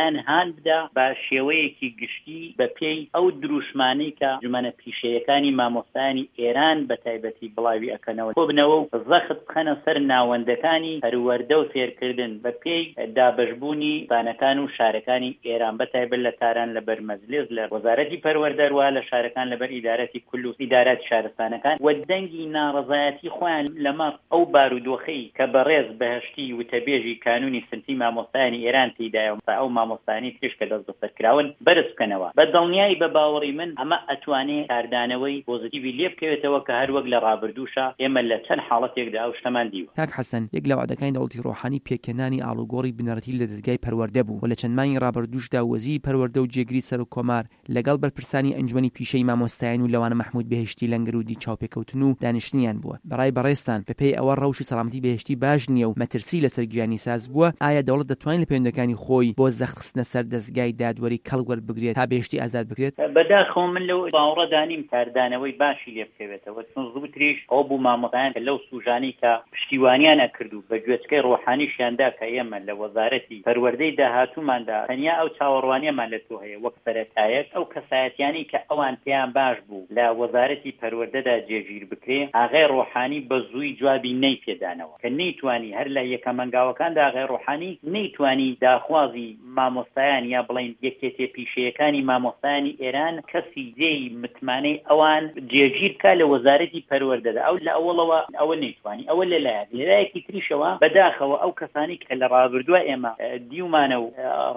لایەن هان بدا بە شێوەیەکی گشتی بە پێی ئەو دروشمانەی کە جمانە پیشەیەکانی مامۆستایانی ئێران بە تایبەتی بڵاوی ئەکەنەوە بۆ بنەوە و زەخت بخەنە سەر ناوەندەکانی هەروەردە و فێرکردن بە پێی دابەشبوونی زانەکان و شارەکانی ئێران بە تایبەت لە تاران لە بەرمەجلس لە وەزارەتی پەروەردەروە لە شارەکان لەبەر ئیدارەتی کول و ئیدارەتی شارستانەکان و دەنگی ناڕەزایەتی خۆیان لەمەڕ ئەو بارودۆخەی کە بەڕێز بەهشتی وتەبێژی کانونی سنفی مامۆستایانی ئێران تێدایە ئەو مامۆستانی تریش کە دەست بەسەرکراون بەرز بکەنەوە بە دڵنیایی بە باوەڕی من ئەمە ئەتوانێت کاردانەوەی پۆزیتیڤی لێ بکەوێتەوە کە هەر وەک لە ڕابردووشە ئێمە لە چەند حاڵەتێکدا ئەو شتەمان دیوە. کاک حەسەن، یەک لە وعدەکانی دەوڵەتی ڕۆحانی پێکێنانی ئاڵوگۆڕی بنەڕەتی لە دەستگای پەروەردە بوو و لە چەند مانگی ڕابردووشدا وەزیری پەروەردە و جێگیری سەر و کۆمار لەگەڵ بەرپرسانی ئەنجومەنی پیشەی مامۆستایان و لەوانە مەحموود بەهشتی لەنگرودی چاوپێکەوتن و دانیشتنیان بووە. بەڕای بەڕێستان بەپێی ئەوە ڕەوشی سەڵامەتی بەهشتی باش نییە و مەترسی لەسەر گیانی ساز بووە، ئایا دەوڵەت دەتوانێت لە پەیوەندەکانی خۆی بۆ زەخستنە سەر دەستگای دادوەری کەڵوەر بگرێت تا بەهشتی ئازاد بکرێت؟ بەداخەوە من لەو باوەڕەدانیم کاردانەوەی باشی لێ بکەوێتەوە چون زووتریش ئەو بوو مامۆستایان کە لەو سوژانەی کە پشتیوانیان ئەکردو بە گوێچکەی ڕۆحانیشیاندا کە ئێمە لە وەزارەتی پەروەردەی داهاتووماندا تەنیا ئەو چاوەڕوانیەمان لە تۆ هەیە وەک سەرەتایەک ئەو کەسایەتیانی کە ئەوان پێیان باش بوو لە وەزارەتی پەروەردەدا جێگیر بکرێ ئاغای ڕۆحانی بە زووی جوابی نەی پێدانەوە کە نەیتوانی هەر لە یەکە مەنگاوەکاندا ئاغای ڕۆحانی نەیتوانی داخوازی مامۆستایان یا بڵین یەکێتێ پیشەیەکانی مامۆستایانی ئێران کەسی جێی متمانەی ئەوان جێگیر کا لە وەزارەتی پەروەردەدا ئەو لە ئەوڵەوە ئەوە نەیتوانی ئەوە لەلایەک لەلایەکی تریشەوە بەداخەوە ئەو کەسانی کە لە ڕابردووە ئێمە دیومانە و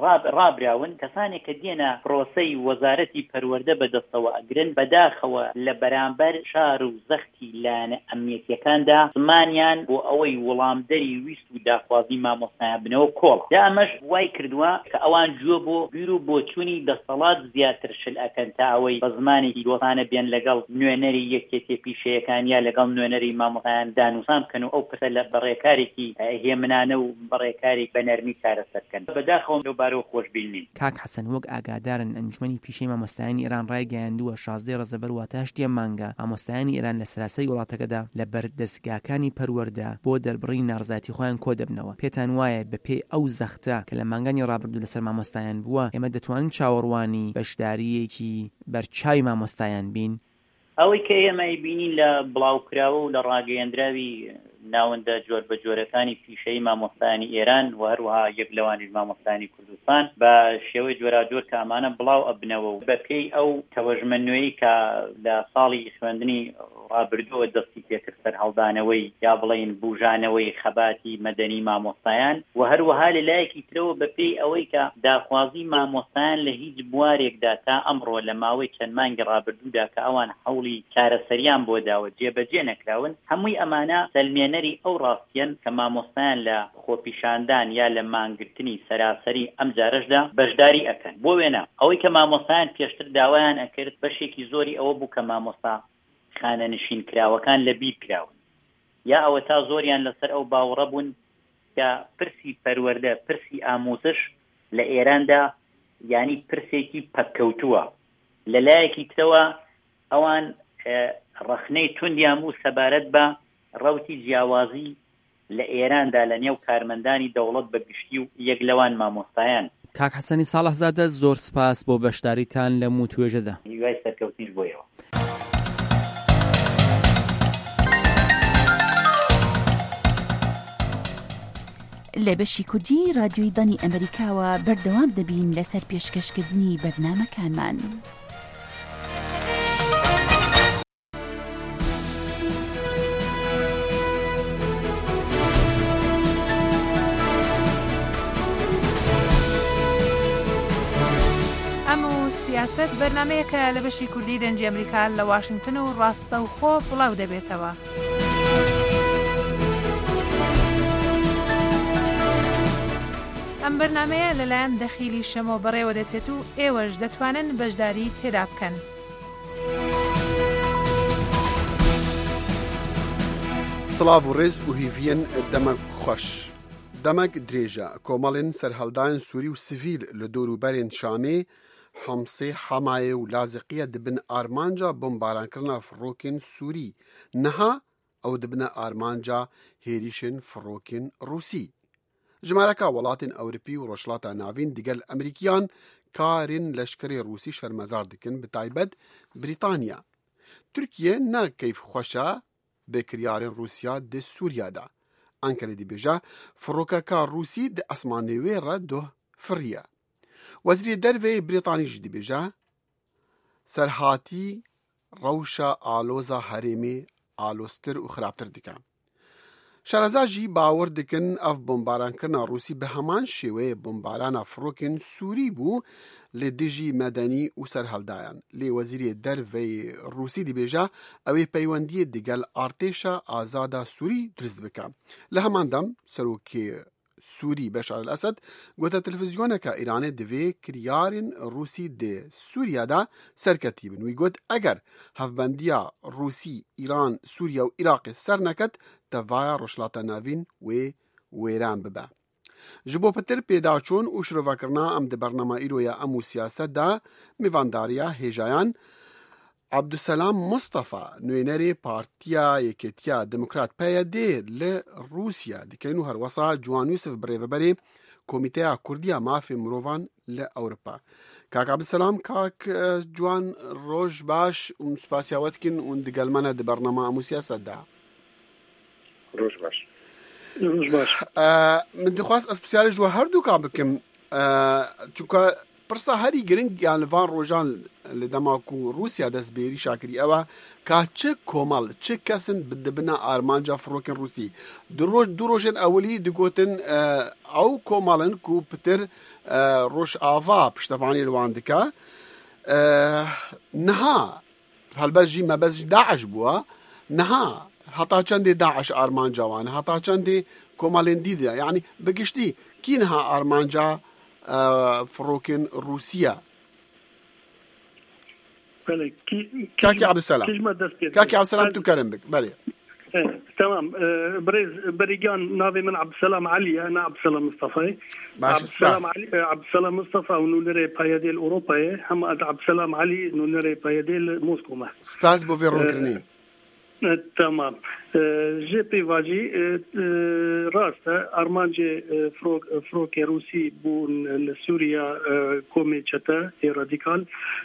ڕابراون کەسانێک کە دێنە پرۆسەی وەزارەتی پەروەردە بەدەستەوە ئەگرن بەداخەوە لە بەرامبەر شار و زەختی لایەنە ئەمنیەتیەکاندا زمانیان بۆ ئەوەی وەڵامدەری ویست و داخوازی مامۆستایان بنەوە کۆڵ دا ئەمەش وای کردووە کە ئەوان گوێ بۆ بیر و بۆچوونی دەسەڵات زیاتر شل ئەکەن تا ئەوەی بە زمانێکی دۆستانە بێن لەگەڵ نوێنەری یەکێتی پیشەیەکان یا لەگەڵ نوێنەری مامۆستایان دانوسان بکەن و ئەو پرسە لە بەڕێکارێکی هێمنانە و بەڕێکاری بە نەرمی چارەسەرکەن بەداخەوە لەو بارەوە خۆشببینین. کاک حەسەن، وەک ئاگادارن ئەنجومەنی پیشەی مامۆستایانی ئێران ڕایگەیاندووە شازدەی ڕەزەبەر واتاشتیە مانگە مامۆستایانی ئێران لە سەراسەری وڵاتەکەدا لە بەردەستگاکانی پەروەردە بۆ دەربڕی ناڕزایەتی خۆیان کۆ دەبنەوە. پێتان وایە بەپێی ئەو زەختە کە لە مانگانی ڕابردوو لەسەر مامۆستایان بووە ئێمە دەتوانین چاوەڕوانی بەشداریەکی بەرچاوی مامۆستایان بین؟ ئەوەی کە ئێمە بینین لە بڵاوکراوە و لە ڕاگەیەندراوی ناوەندە جۆر بە جۆرەکانی پیشەی مامۆستایانی ئێران و هەروەها یەک لەوانی مامۆستایانی کوردستان بە شێوەی جۆرا-جۆر کە ئەمانە بڵاو ئەبنەوە و بەپێی ئەو تەوەژمەنوێی کە لە ساڵی خوێندنی ڕابردووە دەستی پێکرد سەر هەڵدانەوەی یا بڵین بوژانەوەی خەباتی مەدەنی مامۆستایان و هەروەها لەلایەکی ترەوە بەپێی ئەوەی کە داخوازی مامۆستایان لە هیچ بوارێکدا تا ئەمڕۆ لە ماوەی چەند مانگی ڕابردوودا کە ئەوان هەوڵی چارەسەریان بۆ داوە جێبەجێ نەکراون هەمووی ئەمانە سەلمێنەری ئەو ڕاستیان کە مامۆستایان لە خۆپیشاندان یا لە مانگرتنی سەراسەری ئەم جارەشدا بەشداری ئەکەن. بۆ وێنە ئەوەی کە مامۆستایان پێشتر داوایان ئەکرد بەشێکی زۆری ئەوە بوو کە مامۆستا خانە نشین کراوەکان لە بیر کراون یا ئەوە تا زۆریان لەسەر ئەو باوەڕە بوون کە پرسی پەروەردە پرسی ئامۆزش لە ئێراندا یانی پرسێکی پەککەوتووە. لەلایەکی ترەوە ئەوان ڕەخنەی توندیان بوو سەبارەت بە ڕەوتی جیاوازی لە ئێراندا لە نێو کارمەندانی دەوڵەت بەگشتی و یەک لەوان مامۆستایان. کاک حەسەنی ساڵحزادە زۆر سپاس بۆ بەشداریتان لە موتوێژەدا. هیوای سەرکەوتنیش بۆیەوە. لە بەشی کوردی رادیۆی دانی ئەمریکاوە بەردەوام دەبین لەسەر پێشکەشکردنی بەرنامەکانمان. سیاست بەرنمەیەکە لە بەشی کوردی دەنجی ئەمریکا لە واشنگتن و ڕاستە و خۆ بڵاو دەبێتەوە. ئەم بەرنمەیە لەلایەن دەخیلی شەمۆ بەڕێوە دەچێت و ئێوەش دەتوانن بەشداری تێدا بکەن. سڵاو و ڕێز و هیڤیەن دەمەک خۆش. دەمەک درێژە کۆمەڵێن سەرهەڵدان سووری و سڤیل لە دەوروبەرێن شامێ حەمسێ حەمایە و لازقیە دبن ئارمانجا بۆمبارانکردنا فڕۆکên سووری نەها ئەو دبنە ئارمانجا هێریشن فڕۆکên رووسی. ژمارەکە وڵاتین ئەوروپی و ڕۆژهەڵاتە ناوین دیگەل ئەمریکیان کارین لەشکری رووسی شەرمەزار دکن بتایبەت بریتانیا. تورکیە ناکەیف خۆشە بێکریارên رووسیا دە سووریادا. ئەنکەرە دیبێژە فڕۆکەکە رووسی دە ئەسمانێوێ ڕە دۆ فڕیە. وەزیری دەرvê بریتانیش دیبێژە سەرهاتی ڕەوشە ئالۆزا هەرێمێ ئالۆزتر و خراپتر دکە. شارەزا jî باwer dikin ev bombaranekirina Rûsî bi heman şêweyê bombarana firokên Sûrî bû lê dijî medenî û serheldayan. Lê Wezîrê Dervê Rûsî dibêje ew ê peywendiyê digel artêşa azada Sûrî durist bike. Li heman dem serokê Sûrî Beşar el-Esed gote televizyoneka Îranê divê kiryarên Rûsî dê Sûriya da serketî bin. Wî got eger hevbendiya Rûsî, Îran, Sûriya û Iraqê ser neket tevaya Rojhilata Navîn wê wêran bibe. Ji bo pitir pêdaçûn û şirovekirina em di bername îroya em û siyaset da mêvandariya hêjayan Abduselam Mustafa nûnerê Partiya Yekêtiya Demokrat P Y D li Rûsya dikên û herwesa Ciwan Yusuf bi rêveberê Komîteya Kurdiya Mafê Mirovan li Ewropa. Kak Abduselam, kak Ciwan roj baş û spasiya we dikin û digel me ne di bername em û siyaset da. Roj baş. Roj baş. Min dixwast ez pirsiyarê ji we herdûka bikim çûnka pirsa herî giring yan li van rojan li dema ku Rûsya destbêrî şakirî ew e ka çi komal, çi kesin dibine armanca firokên Rûsî. Du rojên ewelî digotin ew komalin ku pitir rojava piştevanî li wan dike. Niha helbet jî mebez jî Daeş bûye. Niha heta çendê Daeş armanca wan, heta çendê komalên dî de yani bi giştî kî niha armanca فرۆکên Rûsya. Kakî Abduselam. Kakî Abduselam tu kerim bik. Belê. Tamam. Birêz berîgan navê min Abduselam Alî ye, ne Abduselam Mustafayê. Abduselam Alî Abduselam Mustafa û nûnerê P Y D li Ewropayê, hema Abduselam Alî nûnerê P Y D li Moskô me. Spas bo vê rûnkirinê. Tamam. Ji pêvacî rast e armancê firokê Rûsî bûn li Sûriya komê çete ê radîkal.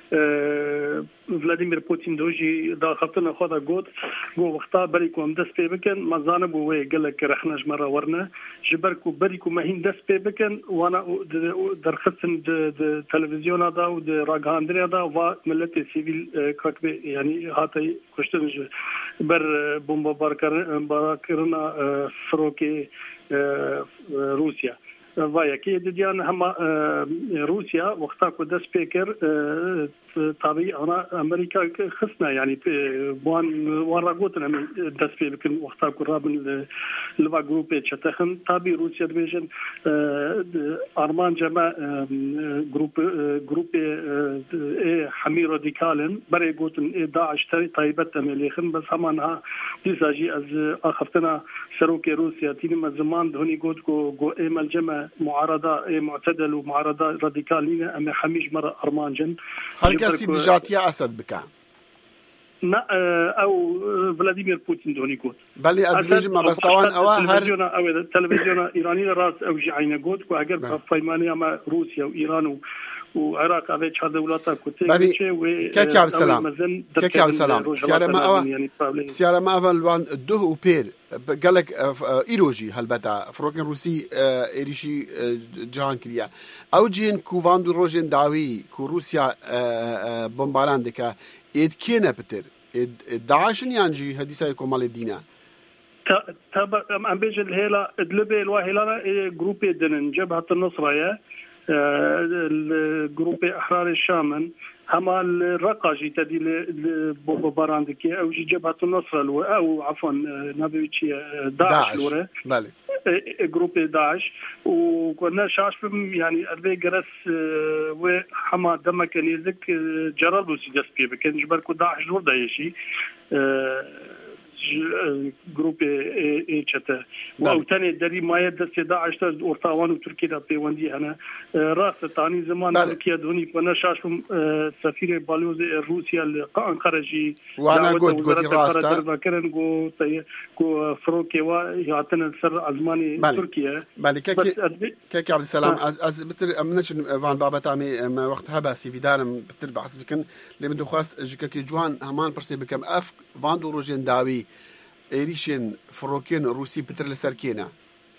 Vladimir Putin do jî daxistina xwe da got got wexta berî ku em dest pê bikin me zanibû wê gelek rexne ji me re werine ji ber ku berî ku me hîn dest pê bikin wana derxistin di televizyona da û di ragihandinê da va milletê sîvîl kakbê yanî hate kuştin ji ber bombardkirina firokê Rûsya. Vayekê didiyan hema Rûsya wexta ku dest pê kir tabii ana Amerika xisne yani wan wan ra gotin em dest pê bikin wexta ku rabin li va grupê çetexin tabii Rûsya dibêjin armanca me grupê grupê ê hemî radîkalin berê gotin ê Daeş taybet em ê lêxin bes heman ha dîsa jî ez axiftina serokê Rûsya tînî me ziman hunî got ku got ê melceme معارضه معتدل ومعارضه راديكاليه ام حميج مره ارمانجن هركاسي دجاتيا اسد بكا نا او فلاديمير بوتين دوني كوت بلي ادريج ما بستوان او هر او التلفزيون الايراني راس او جعينا كوت واجر فايمانيا مع روسيا وايران وعراق افي تشاد دولاتا كوتي و كاكي عبد السلام كاكي عبد السلام سياره ما او سياره ما اول وان دو وبير قالك ايروجي هلبتا فروكن روسي ايريشي جهان كريا او جين كوفاندو روجين داوي كو روسيا بومباران دكا اد كينا بتر داعشن يانجي حديثه كمال الدين تبع ام بيج الهيلا ادلبي الواهيلا جروبي دنن جبهه النصريه الجروب احرار الشامن هما الرقاجي تدي بوباراندكي او جبهه النصر او عفوا نابيتشي داعش لورا بله جروب داعش وكنا شاش يعني ابي جرس وحما دمك نيزك جرالو سيدسبي كان جبركو داعش لورا يشي جروپ ایچته و او تنه دری مایه دست داعش تا ارتاوان و ترکیه دا پیوندی هنه راست تانی زمان ترکیه دونی کنه شاشم سفیر بالوز روسیا لأنقره جی وانا قد قد راستا کرن گو گو فروکه و یاتن سر ازمانی ترکیه بله که که عبد السلام از از بتر منش وان بابا تامي ما وقت هباسي في دارم بتر بحث بكن اللي بده خاص جكك جوان همان برسي بكم اف فاندو روجين داوي ايريشن فروكين روسي بتر لسركينا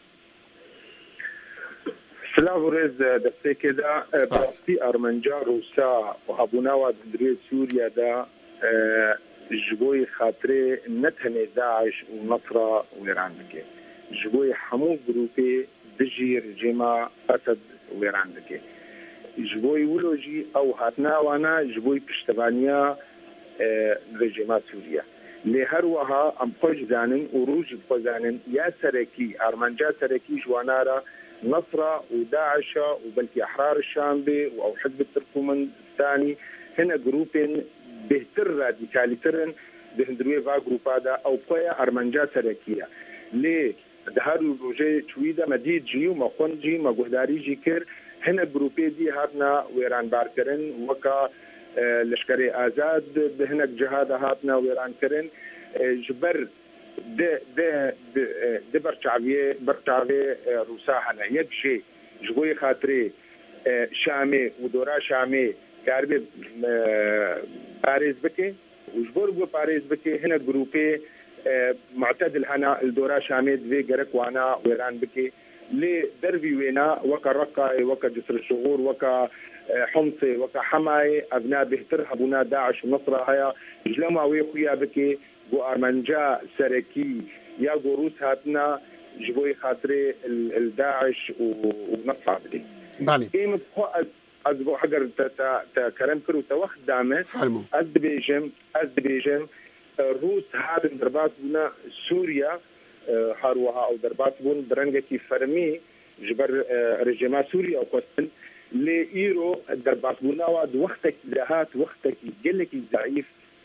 سلاو رز دسته كده برسي ارمنجا روسا وهابونا ودري سوريا دا جبوي خاطري نتهني داعش ونصرة وإيران بكي جبوي حمو جروبي دجي رجيما أسد وإيران بكي جبوي ولوجي أو هاتنا وانا جبوي بشتبانيا رجيما سوريا لهروها أم خوش زانن وروج بخوزانن يا سركي أرمنجا سركي جوانارا نصرة وداعشة وبلكي أحرار الشامبي أو حزب التركمان الثاني هنا جروبين بهتر راديكالي ترن بهندروي فا جروبادا أو قوية أرمنجا سركية ليه دهارو روجي شويدا مديد جي وما خونجي ما قهداري جي كر هنا جروبي دي هاتنا ويران باركرن وكا لشكري آزاد هنا جهاد هاتنا ويران كرن جبر ده ده ده برشعبية برشعبية روساحنا يكشي جوي خاطري شامي ودورا شامي كاربي باريس بكي وجبر جو باريس بكي هنا جروبي معتدل هنا الدورا شامي دفي جرك وانا ويران بكي لي دربي وينا وكا رقا وكا جسر الشغور وكا حمصي وكا حماي ابناء بهتر ابونا داعش ونصرة هيا جلما ويخويا بكي جو ارمنجا سركي يا جو روس هاتنا جبوي خاطري الداعش ونصرة بدي بالي ايه مبخو ازبو حجر تا كرم كرو توخ دامه از بيجم از بيجم روس هذا دربات بنا سوريا هاروها او دربات بون برنجتي فرمي جبر رجما سوريا او قسن لإيرو دربات بنا واد وقتك لهات وقتك قالك ضعيف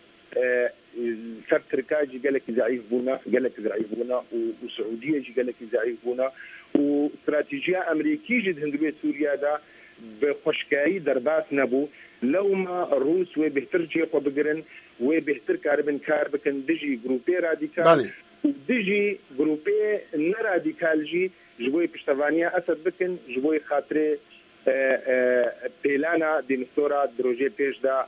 سر تركاجي قالك ضعيف بنا قالك ضعيف بنا وسعوديه جي قالك ضعيف بنا واستراتيجيه امريكيه جد هندويه سوريا دا بخشكاي دربات نبو لو ما الروس وبهتر جيقو بقرن وبهتر كاربن كاربكن دجي جروبي راديكال ودجي جروبي نراديكال جي جبوي بشتفانيا أسد بكن جبوي خاطري بيلانا دينستورا دروجي بيش دا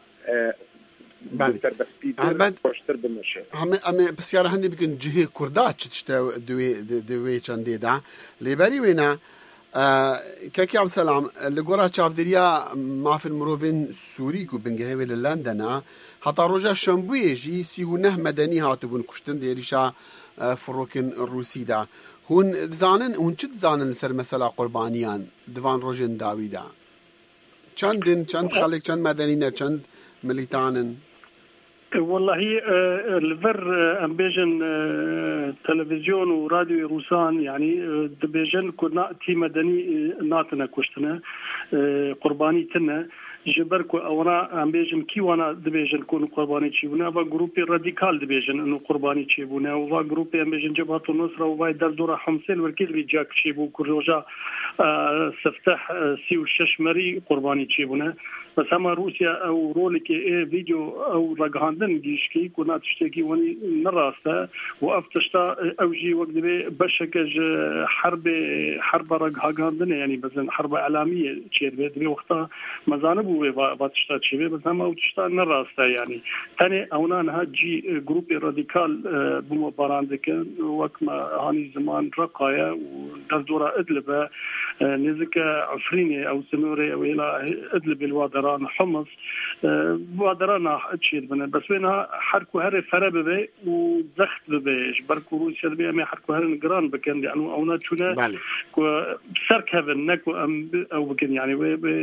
بهتر بس بيتر خوشتر بمشي هم بسيارة هندي بكن جهي كردات تشتاو دوي دوي چندي دا لباري وينا كاكي عبد السلام لقورا شافدريا ما في المروفين سوري كو بنجهوي للندن حتى رجع شنبوي جي سيهونه مدني هاتبون كشتن ديريشا فروكن الروسي دا هون زانن هون چت زانن سر مسألة قربانيان دوان روجن داويدا چندن چند خلق چند مدنينه چند مليتانن والله الفر امبيجن تلفزيون وراديو روسان يعني دبيجن كنا تي مدني ناتنا كشتنا قرباني تنا جبركو اونا امبيجن كي وانا دبيجن كون قرباني تشيبونا و جروبي راديكال دبيجن انه قرباني تشيبونا و جروبي امبيجن جبهه النصره و بايدر دور حمصين وركيز بيجاك تشيبو كروجا سفتح سي وشش مري قرباني تشيبونا بس اما روسيا او رولك ايه فيديو او رقهاندن جيشكي كنا تشتكي وني نراسته وافتشتا اوجي وقت بشكج حرب حرب رقهاندن يعني بس حرب اعلاميه تشير بيدري وقتها مزانب وباتشتا تشيبه بس اما وتشتا نراسته يعني ثاني اونا نهجي جروب راديكال بمباراندك وكما هاني زمان رقايا ودردوره ادلب نزك عفريني او سنوري او الى ادلب الوادر حمص بوادرانا تشيل بنا بس وينها حركوا هري فرب به وزخت به بركو روسيا بي ما حركوا هري نجران بكن لانه اونا شنا سرك هذا نكو او بكن يعني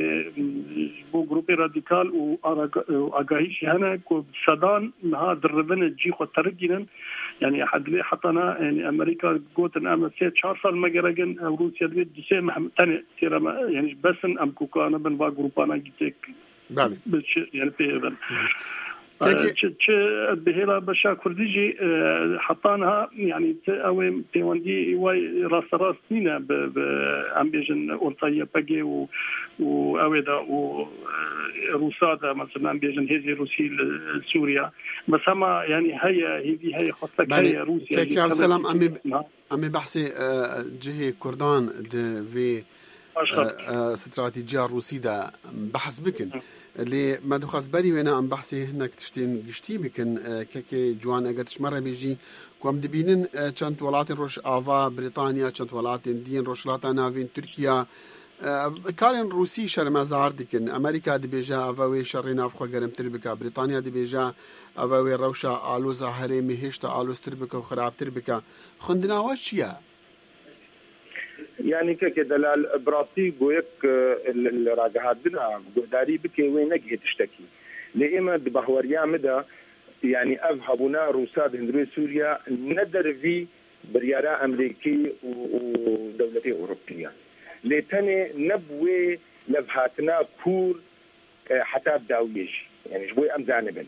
بو جروب راديكال واغاهيش هنا كو سدان نها دربنا جي خو ترجينا يعني حد لي حطنا يعني امريكا قوتن ام سيت شارسل مجرجن روسيا دي دسي محمد ثاني يعني بس ام كوكا انا بن با جروبانا جيتك بالي يعني بيبل بهلا بشا كرديجي حطانها يعني او تيواندي واي راس راس نينا بامبيجن اونطايا باجي و واويدا وروسادا مثلا امبيجن هذه روسي سوريا بس اما يعني هي هذه هي خطك هي روسيا كي عبد السلام امي امي بحثي جهه كردان دي في استراتيجيه روسي دا بحث بكن اللي ما دخل بالي وانا عم بحثي هناك تشتين قشتي بكن كيكي جوان اجت شمره بيجي كم دبينن كانت ولاتين روش افا بريطانيا كانت ولاتين دين روشلاتا نافين تركيا كارن روسي شرما زاردكن امريكا دبيجا افاوي شرنا فخو گرم تربكا بريطانيا دبيجا افاوي روشا الو زهري مهشتا الو تربكا وخراب تربكا خندنا واشيا يعني كدلال براسي قويك الراجعات بنا قداري بكي وين نجي تشتكي لإما دبهوريا مدى يعني أذهبنا روساد هندروي سوريا ندر في بريارة أمريكي ودولتي أوروبية لتاني نبوي لبهاتنا كور حتى بداويج يعني جبوي أم زانبن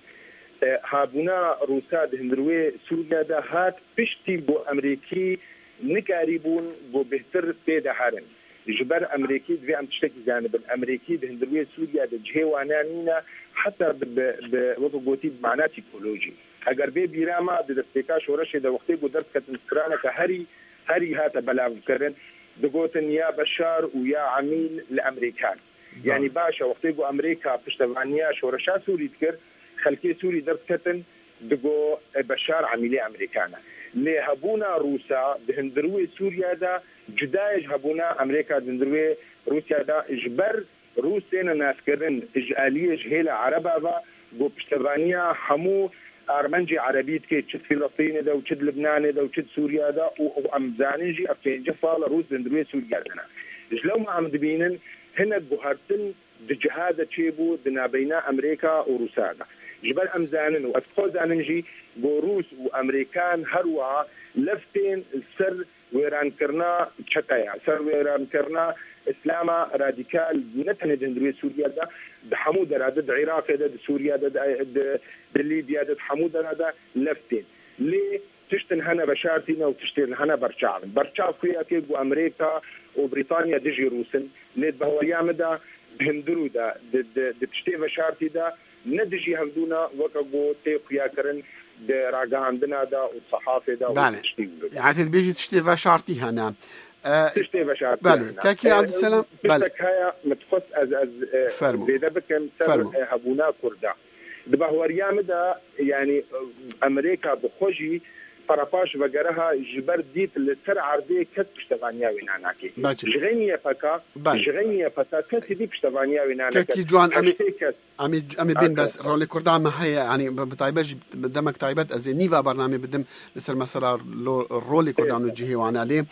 هابونا روساد هندروي سوريا ده هات بشتي بو أمريكي نكاريبون بو بهتر بيدا حارن جبر أمريكي دفي عم تشتكي جانب الأمريكي بهندروية سوريا ده جهي وانانينا حتى بوضو قوتي بمعنات ايكولوجي اگر بي بيراما ده دستيكا شورشي ده وقتي قدرت كتنسكرانا كهري هري هاتا بلاو كرن ده قوتن يا بشار ويا عميل لأمريكان يعني باشا وقتي قو أمريكا بشتفانيا شورشا سوري تكر خلقي سوري درت كتن ده قو بشار عميلي أمريكانا لي هبونا روسا بهندروي سوريا دا جدايج هبونا امريكا بهندروي روسيا دا اجبر روسينا ناس كرن اجاليه جهيله عربا با جو بشتبانيا حمو ارمنجي عربيت كي تشد فلسطين دا وتشد لبنان دا وتشد سوريا دا وامزانجي افين جفال روس بهندروي سوريا دنا لو ما عم دبينن هنا بوهرتن دجهاده تشيبو دنا بين امريكا وروسيا دا جبل أمزانن وأتقول زاننجي بروس وأمريكان هروا لفتين السر ويران كرنا تشتايا سر ويران كرنا إسلاما راديكال نتني دندري سوريا دا بحمود رادد عراق دا سوريا دا ليبيا دا حمود رادد لفتين ليه تشتن هنا بشارتنا وتشتن هنا برشاف برشاف كويا كيبو أمريكا وبريطانيا دجي روسن ليت بهواليا مدا بهندرو دا تشتي بشارتي دا ندجي هفدونا وكاقو تيقيا كرن دي راقا عندنا دا والصحافة دا وتشتي يعني بيجي تشتي بشارتي هنا أه تشتي بشارتي بالي كاكي عبد السلام بالي هاي متخص از از فرمو بيدا بكم سر هبونا كردا دبا هو ريامدا يعني امريكا بخوجي فراباش وغيرها جبر ديت لسر عرضي كت بشتغانيا ويناناكي جغينيا فكا جغينيا فتا كت دي بشتغانيا ويناناكي كي جوان امي امي امي بين بس رولي كردا ما هي يعني بطيبج بدمك طيبات از نيفا برنامج بدم لسر مثلا رولي كردا نجي وانا عليه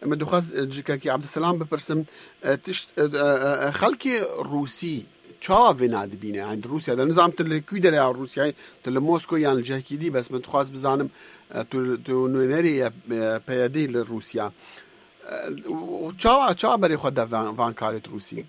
مدخز كي عبد السلام ببرسم تشت خلكي روسي چاوا ویناد بینه عند روسیا در نظام تل کودره روسیا تل موسکو یان جهکی دی بس من تخواز بزانم تو تو نوینری پیادی لروسیا و چاوا چاوا برای خود وان کارت روسی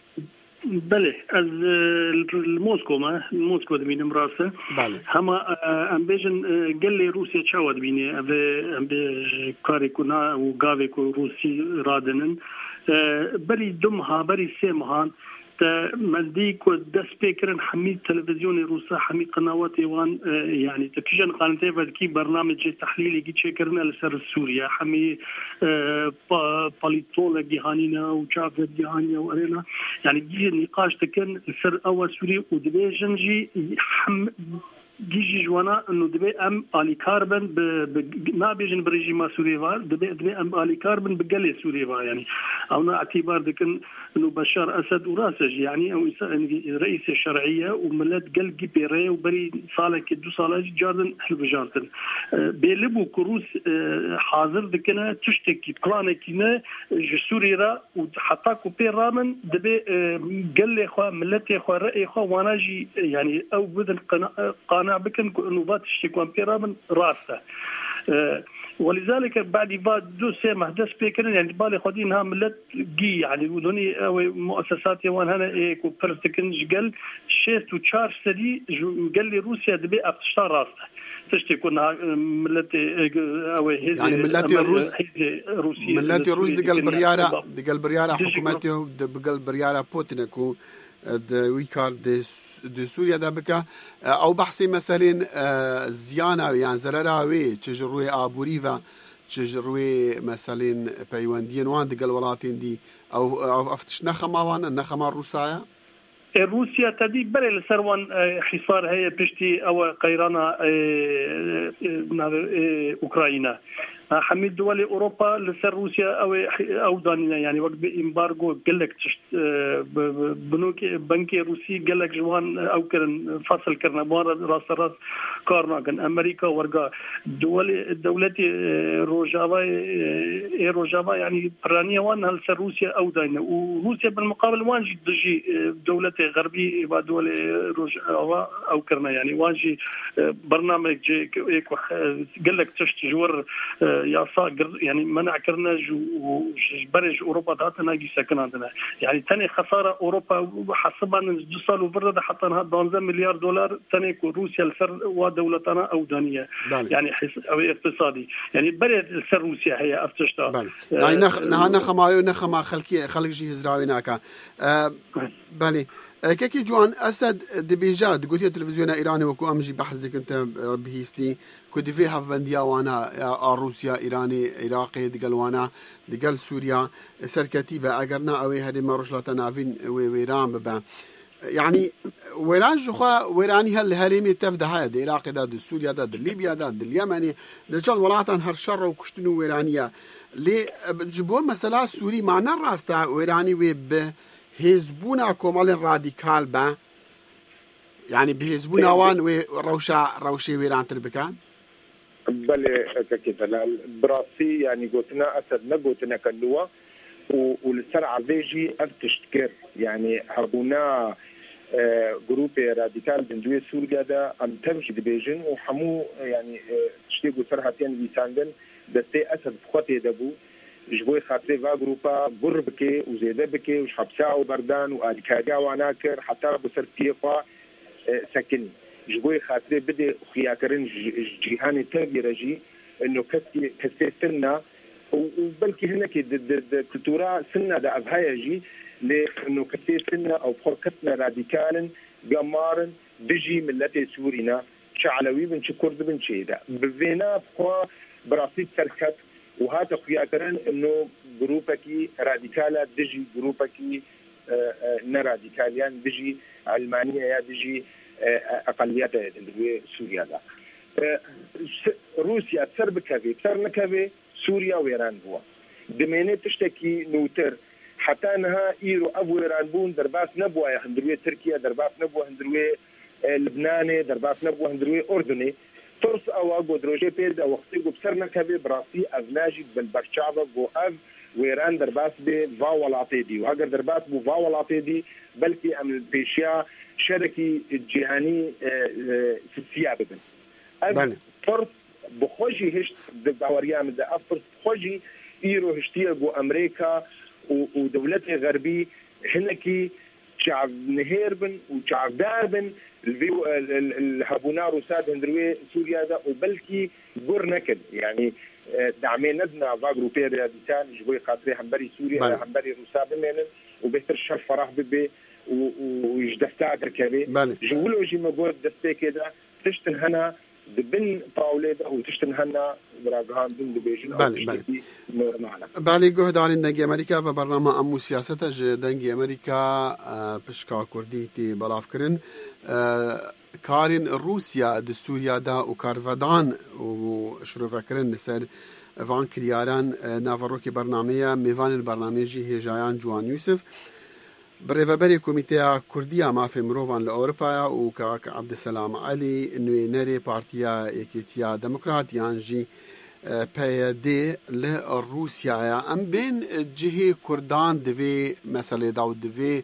بله از موسکو ما موسکو دبینم راسه بله هما ام بیجن گلی روسیا چاوا دبینه ام به کاری کنا و گاوی کو روسی رادنن بری دمها بری سیمهان ملديك ودس بيكرن حميد تلفزيون روسا حميد قنوات ايوان يعني تكيجن قانتي بدكي برنامج تحليلي جي تشكرنا لسر سوريا حمي باليتولا جهانينا وشاف جهانيا وارينا يعني جي نقاش تكن سر اول سوري ودبيجن جي حم جيجي جوانا انه دبي ام الي كاربن ب ما بيجن بريجيما سوريا دبي دبي ام الي كاربن بقلي سوريا يعني او اعتبار دكن انه بشار اسد وراسج يعني او رئيس الشرعيه وملات قلقي بيري وبري صالك دو صالج جاردن حلب جاردن بيلبو كروس حاضر دكنا تشتكي بلانكينا سوريا وحتى كوبي رامن دبي قال اخو ملتي اخو راي اخو واناجي يعني او بدن قناع بكن انه بات تشتكي بيرامن راسه ولذلك بعد بعد دو سمح دس بيكرن يعني بالي خدينها ملت جي يعني ودوني أو مؤسسات يوان هنا إيه كوبرتكن جل شيست وشار سدي قال لي روسيا دبي أفتشتار راسه تشتي كنا ملت أو يعني ملت الروس ملت الروس دقل بريارة دقل بريارة حكومته دقل بريارة بوتينكو ويكار دي سوريا دا بكا او بحثي مثلا زيانا يعني زرراوي تجروي ابوريفا تجروي مثلا بيواندين وان دقل ولاتين دي او افتش نخما وان نخما الروسايا روسيا تدي بري لسروان حصار هي بشتي او قيرانا اوكرانيا حميد دول اوروبا لسر روسيا او او دانيا يعني وقت بامبارغو قال لك بنوك بنكي روسي قال لك جوان او كرن فصل كرنا مره راس راس كارنا كان امريكا ورقا دول الدولتي روجافا اي روجافا يعني برانيا وان لسر روسيا او دانيا وروسيا بالمقابل وانجي تجي دولتي غربي دول روجافا او كرنا يعني وانجي برنامج قال لك تشتجور يا صاقر يعني منع كرناج وبرج أوروبا داتنا جي سكن عندنا يعني تاني خسارة أوروبا حسبا دوصال وفرد حتى انها دانزا مليار دولار تاني روسيا السر ودولتنا أو دانية يعني حس أو اقتصادي يعني برد السر روسيا هي أفتشتها يعني نخ نخ ما نخ ما خلقي خلق جي هزراويناك أه بالي كيكي جوان أسد دبيجاد قلت التلفزيون إيراني وكو أمجي بحثك أنت بهيستي كنت فيها في بنديا وانا روسيا إيراني عراقي دقل وانا دقل سوريا سركتيبة أجرنا أوي هذه ما رشلتنا فين ويران ببا يعني ويران جوخا ويراني هل هريمي تفده هذا العراق ده سوريا ده ليبيا ده اليمني دجال ولاتن هالشر وكشتنو ويرانية لي جبور مثلا سوري معنا الراس تاع ويراني وب هزبونا كومال راديكال با يعني بهزبونا وان وروشا روشي ويران تربكان بله كده براسي يعني قلتنا أسد نقولتنا كنوا والسرعة بيجي أفتشتكر يعني هربونا جروب راديكال بندوي سوريا ده أم تمشي دبيجن وحمو يعني تشتيقوا سرعتين بيساندن دستي أسد بخوتي دبو جبوي خاطري فا جروبا بر بكي وزيده بكي وشحبسا وبردان وآلكاقا وعناكر حتى بسر تيفا سكن جبوي خاطري بدي خياكرين جيهاني تغيرجي انه كسي كسي سنة وبلكي هناك كتورا سنة دا أبهايجي لأنه كسي سنة أو بخوركتنا راديكالا قمارا بيجي ملتي سورينا شعلوي بن شكرد بن شيدا بفينا بخوا براسيت سركت وهذا خياكرن انه جروبكي راديكالا دجي جروبكي نراديكاليان دجي علمانيه يا دجي اقليات اللي سوريا ده روسيا تربكها ترنكها سوريا وإيران هو دمينه تشتكي نوتر حتى انها ايرو ابو ايران بون دربات نبوه هندروي تركيا دربات نبوه هندروي لبناني دربات نبوه هندروي اردني ترس او قدروجي بيد او وقتي بسرنا كبي براسي ازناجي بالبرشابه بو اف ويران درباس بي فاولاتي دي وهاجر درباس بو فاولاتي دي بلكي ام البيشيا شركي الجهاني في السيابه بن فرص بخوجي هشت دوريا من ده فرص بخوجي ايرو هشتيه بو امريكا ودولتي غربي هنكي شعب نهيربن وشعب داربن الفيو الهابونا روساد هندروي سوريا ده وبلكي جور نكد يعني دعمين ندنا فاغرو بيريا ديتان جوي خاطري همبري سوريا همبري روساد منن وبهتر شر فرح ببي ويجدفتا دركبي جولو جي مغور دستي كده تشتن هنا دبن طاولة وتشتن هنا براغان دين دبيجن بالي بالي بالي جهد على دنجي أمريكا فبرنامج أمو سياسته دنجي أمريكا بشكا كرديتي بلافكرن كارين روسيا د سوريا دا وكارفدان وشروفكرن لسر فان كرياران نافروكي برنامجية ميفان البرنامجي هجايان جوان يوسف بريفابري كوميتيا كردية ما في مروفان لأوروبا وكاك عبد السلام علي إنه نري بارتيا إكتيا ديمقراطيان جي بي دي لروسيا أم بين جهة كردان دفي مسألة داود دفي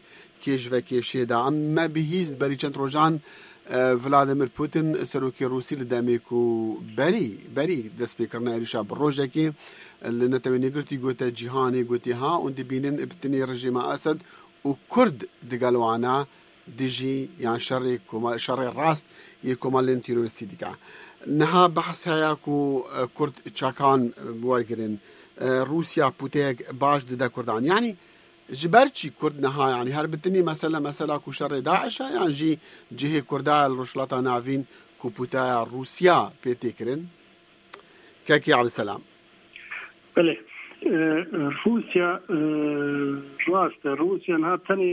کێژ و کێشێدا ئەمە بهیست بەری چەند ڕۆژان ڤلادیمیر پوتین سەرۆکی ڕووسی لە دەمێک و بەری بەری دەستپێکردنە عێریشا بە ڕۆژێکی لە نەتەوێنێگرتی گوتە جیهانێ گوتی ها ئون دبینن بتنی ڕژیمە ئەسەد و کورد دگەلوانە دژی یان شەڕێک شەڕێ ڕاست یە کۆمەڵێن تیرۆریستی دیکە نەها بەحس هەیە و کورد چاکان وەرگرن رووسیا پوتەیەک باش ددە کوردان یعنی ji ber çî Kurd niha yanî her bitinî mesela mesela ku şerê Daişa yan jî cihê Kurda li rojhilata navîn ku pûteya Rûsya pê tê kirin kekî Abdulselam. Belê Rûsya rast e Rûsya niha tenê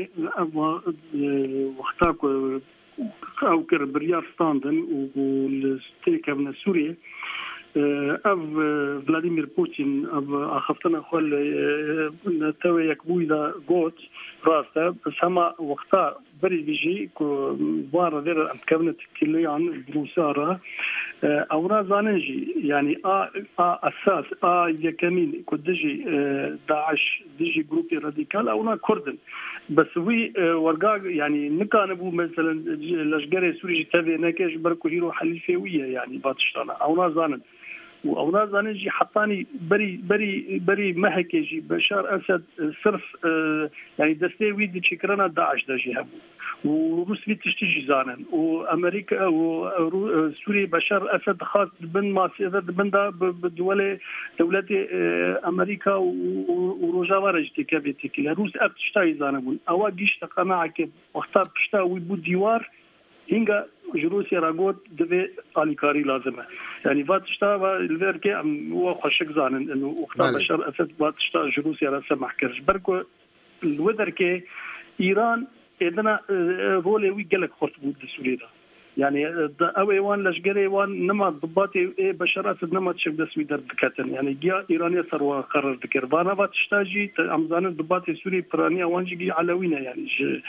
wexta ku ew kir biryar standin û li têkevne Sûriyê ev Vladimir Putin ev axaftina xwe li tewê yekbûyî de got rast e bi hema wexta berî vî jî ku van rêvê re em dikevine têkiliyan Rûsya re ew nazanin jî yanî a a esas a yekemîn ku dijî Daeş dijî grupê radîkal ew na Kurdin bes wî werga yanî nikanibû mesela leşgerê Sûrî jî tevê neke ji ber ku hîro helîfê wî ye yanî batiştana ew nazanin و نازانین جی حتانی بری بری بری مهکه جی بشار اسد صرف یعنی دسته وی دی چکرنا داعش دجی هم و روس وی تشتی جی زانن و امریکا و سوریه بشار اسد خاص بن ماسیده بن دا بدول دولت امریکا و روجاوار جتی که تکیل روس اب تشتای زانبون اوا گیش قناعه که وقتا پشتا وی بو دیوار هنگا روسيا راغوت دبي اليكاري لازمه يعني فاتشتا والفيركي هو خشك زانن انه وقت بشار اسد فاتشتا روسيا راسه محكرش بركو الودركي ايران ادنا رولي وي قالك خرط بود سوريا يعني او ايوان لشجري وان نما ضباطي بشار اسد نما تشك دسمي در دكاتن يعني جا ايرانيا ثروه قرر ذكر بانا فاتشتاجي امزان ضباطي سوري برانيا وانجي علوينا يعني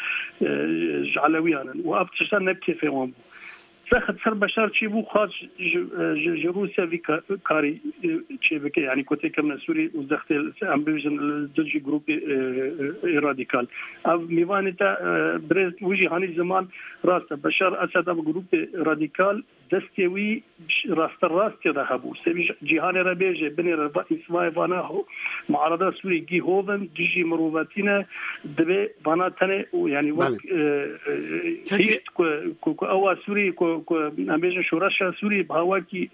ج علويانا وابتشتا نبكي في وان سخت سر بشار چی بو خاص روسیا وی کاری چی بک یعنی کوته کم سوری و داخل امبیشن دجی گروپ رادیکال او میوانتا برز وجی هانی زمان راست بشار اسد اب گروپ رادیکال دستوی راست راست ذهبوا سبي جهان ربيجه بني ربا اسماء فانا معارضه سوري جي هوفن جي مروباتنا دبي فانا تاني يعني وقت هيت كو كو اوا سوري كو كو امبيجه شوراشا سوري بهواكي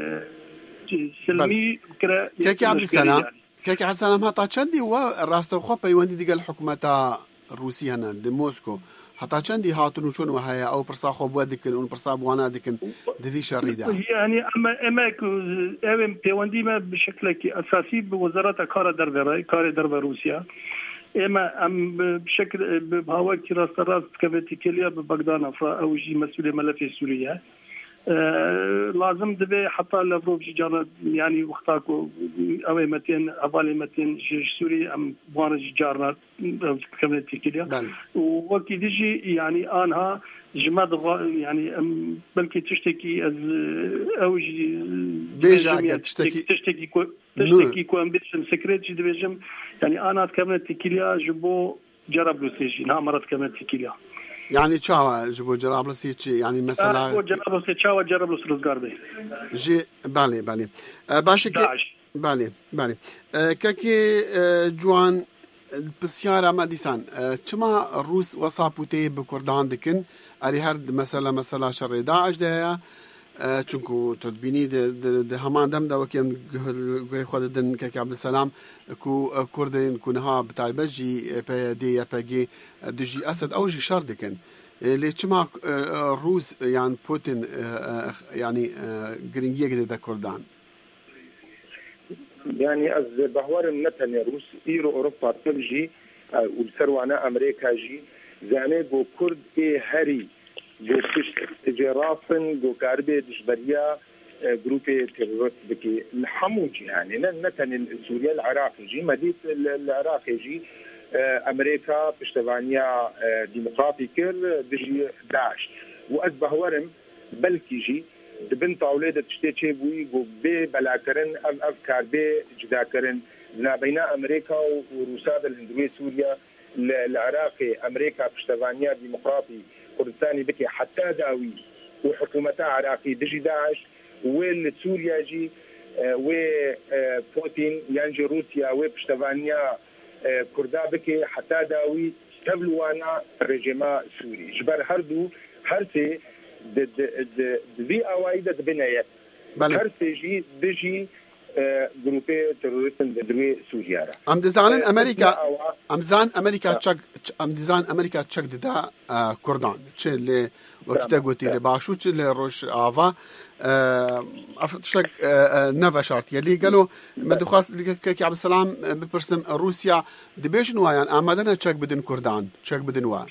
سلمي كرا كيكي عبد السلام كيكي عبد السلام هتا چندي و راستو خو پيوندي ديگل حكومتا روسيا هنا دي موسكو حتى چندی هاتون چون و هيا او پرسا خو بو دکن اون پرسا بوانا دکن دفي شريده يعني اما اما ام بيوندي ما بشكل اساسي بوزاره كار دربه كار دربه روسيا اما ام بشكل بهواكي راس راس كبتي كليا ببغداد او جي مسؤول ملف سوريا آه لازم دبي حتى لافروف جار يعني وقتاكو اوي متين افالي متين سوري ام بوارج جارنا كملتي كده ووقت يجي يعني انها جماد يعني بلكي تشتكي از اوجي بيجا تشتكي تشتكي كو تشتكي كو امبيشن سكريتي ديفيجن يعني انا كملتي كليا جبو جرابلوسيجي نامرت كملتي كليا يعني چاوا جبو جرابلس يعني مثلا جبو جرابلس چاوا جرابلس روزگار به جي بالي بالي باشه بالي بالي ككي جوان بسيارة ما ديسان چما روس وصابوتي بكردان دكن اري هر مثلا مثلا شر داعش ده چونکو تدبینی ده همان دم دا وکیم گوی خود دن که عبدالسلام کو کردین کنها بتایبه جی پی دی پی گی دجی اسد او جی شر دکن لی چما روس یعنی پوتین یعنی گرینگیه گده ده کردان يعني از بهوار نتن روس ايرو اوروبا تلجي وبسروانا امريكا جي زاني بو كرد اي هري جو تجرافن جو كاربي دشبريا جروبي تيرورست بكي الحموجي يعني نتن سوريا العراق جي مدينة العراق جي امريكا بشتفانيا ديمقراطي كر دجي داعش واز بهورم بلكي جي دبن طاولة تشتي بوي جو بي بلاكرن اف افكار بي جداكرن لا بين امريكا وروسيا الهندويه سوريا العراقي أمريكا بشتفانيا ديمقراطي كردستاني بكي حتى داوي وحكومتها عراقي دجي داعش والسوريا جي وبوتين ينجي روسيا وبشتفانيا كردا بكي حتى داوي تبلوانا رجيما سوري جبر هردو هرسي دي أوايدة بنايات هرسي جي دجي گروپی تروریستن بدوی سوریه را. ام دزانن امریکا ام دزان امریکا چک ام دزان امریکا چک ددا کردان چه ل وقتی گویی ل باشو چه ل روش آوا افتشک نوا شرطیه لی قالوا مدو خاص که عبدالسلام بپرسم روسیا دبیشن وایان آمدن چک بدن کردان چک بدن وای.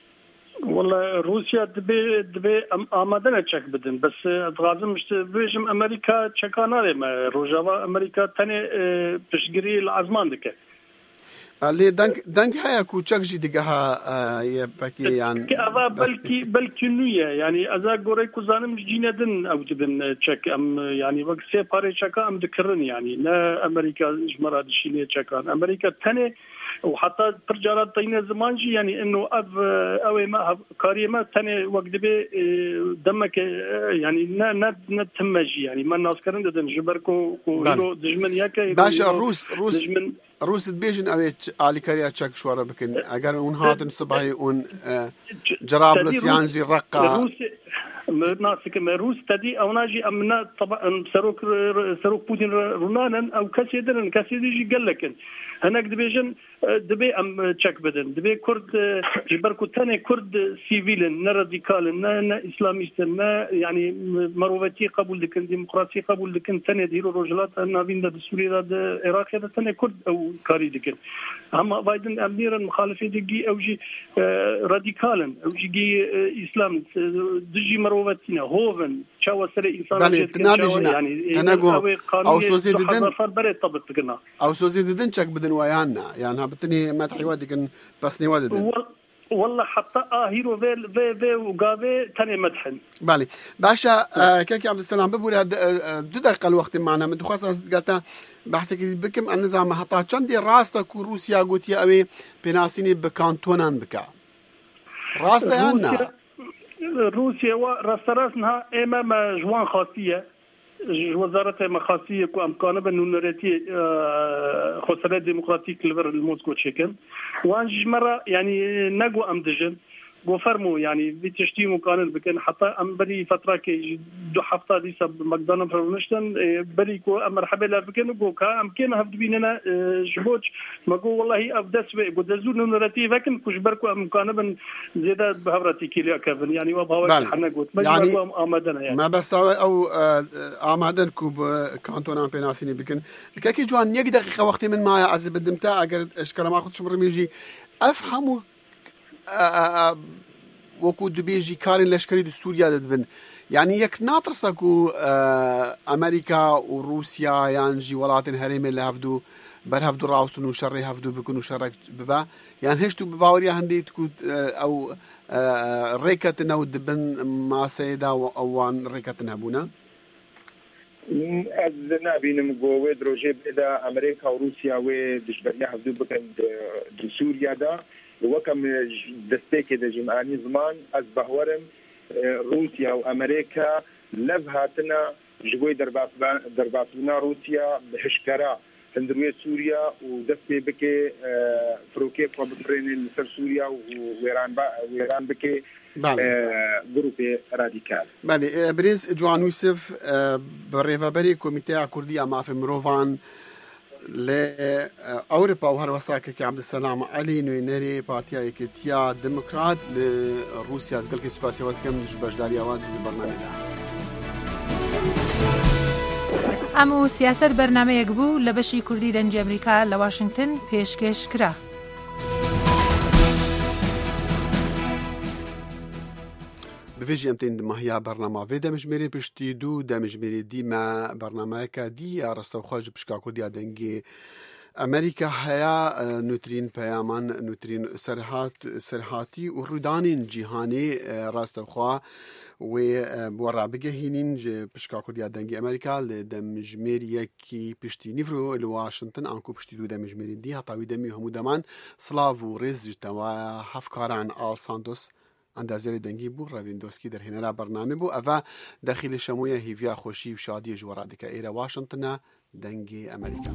والله روسيا دبي دبي آمدنا تشك بدن بس اتغازم مش بيجم امريكا تشكانا ما روجاوا امريكا تاني بشجري العزمان دكه اللي دنك دنك هيا كو تشكجي دغها يا باكي يعني كأبا بلكي بلكي نويا يعني ازا غوري كوزانم جيندن او جدن تشك ام يعني وقت سي باري تشكا ام ذكرن يعني لا امريكا جمرا دشيني تشكان امريكا تاني وحتى ترجعات طينا زمانجي يعني انه اب اوي ما كاريما تاني وقت بي دمك يعني نا نا تمجي يعني ما الناس كرن ددن جبركو كو دجمن ياكا باشا روس روس روس بيجن اوي علي كاريا تشك شواره بكن اگر اون هاتن صباحي اون جرابلس يعني رقه ناسك روس تدي او ناجي امنا طبعا سروك سروك بوتين رونانا او كاسيدن كاسيدي قال لك هناك دبيجن دبي ام تشك بدن دبي كرد جبركو تاني كرد سيفيلن نا راديكال نا نا اسلاميست نا يعني مروتي قبول لكن ديمقراطي قبول لكن تاني ديرو رجلات انا بين سوريا العراق هذا تاني كرد او كاري لكن اما بايدن اميرا مخالفه دقي او جي راديكالا او جي اسلام دجي مروتينا هوفن شاو سري انسان يعني تناغو او سوزي ددن طبق تقنا او سوزي ددن تشك بدن ويانا يعني بتني ما تحيوادي كن بس نوادي والله حتى اه هيرو في في في وقافي تاني مدحن بالي باشا آه كاكي عبد السلام ببوري دو دقيقة الوقت معنا مدو خاصة قالتا بحثك بكم عن نظام حتى چندي راستك روسيا قوتي اوي بناسيني بكانتونان بكا راستا يانا روسيا وراست راسنها اما جوان خاصية وزارة مخاصية وأمكانه بنونرتي خسارة ديمقراطيك لبر الموسكو تشيكن وانج مرة يعني نجو أمدجن وفرموا يعني بتشتي مقارن بكن حتى أم بري فترة كي دو حفتة دي سب مقدنا فرنشتن بري كو مرحبا لا بكن كو كا أمكن هفد بيننا جبوج ما كو والله أبدس بقدزو نونرتي لكن كوش بركو أمكانه بن زيادة بهبرتي كيليا كفن يعني وبهوا حنا قلت يعني آمدنا يعني ما بس أو آمدن كوب كانتونا بيناسيني بكن كاكي جوان يك دقيقة وقت من معي عزب بدمتا أجر إشكال ما أخذ شمر ميجي أفهموا وەکو دبێژی کارین لەشکری دو سووریا دەبن یعنی یەک ناترسە و ئەمریکا و رووسیا یانژی وڵاتن هەرێمێ لە هەفتوو بەر هەفتوو ڕاوستن و شەڕی هەفتوو بکن و شەڕێک ببە یان هێشت و بباوەریە هەندێک ئەو ڕێکەتنەوە دبن ماسەیەدا ئەوان ڕێکەتن هەبوونە از نبینم گوه دروژه بدا امریکا و روسیا و دشبری هفدو بکن دو سوریا دا وكم دستيك دا جمعاني زمان از بهورم روسيا وامريكا لبهاتنا جوي درباسنا روسيا بحشكرا هندروية سوريا ودستي بكي فروكي بفرين لسر سوريا ويران ويران بكي جروبي راديكال. بالي بريز جوان يوسف بريفابري كوميتي كردية ما في مروفان لأوروبا وهروساك كي عبد السلام علي نوينري بارتيا يكتيا ديمقراط لروسيا زقل كي سباسي وقت كم بجداري أواد البرنامج ده أمو سياسة برنامج يقبو لبشي كردي دنج أمريكا لواشنطن بيشكش كرا بفيجي امتين ماهيا برنامج في دمجميري بشتي دو دمجميري ديما برنامج دي ارستو خارج بشكا كرديا دنجي امريكا هيا نوترين بيامان نوترين سرحات سرحاتي ورودانين جهاني راستو خوا و بۆ ڕابگەهێنین پشکا کوردیا دەنگی ئەمریکا لە دەمژمێریەکی پشتی نیڤرۆ لە واشنگتن ئانکۆ پشتی دوو دەمژمێری دی هەتاوی دەمی هەموو دەمان سلااو و ڕێزیتەوە هەفکاران ئال سانتۆس ئەندازێری دەنگی بوو ڕەڤیندۆسکی دەرهێنەرا بەرنامە بوو ئەڤە دەخیلی شەموویە هیڤیا خۆشی و شادی ژوەڕا دەکە ئێرە واشنگتنە دەنگی ئەمریکا.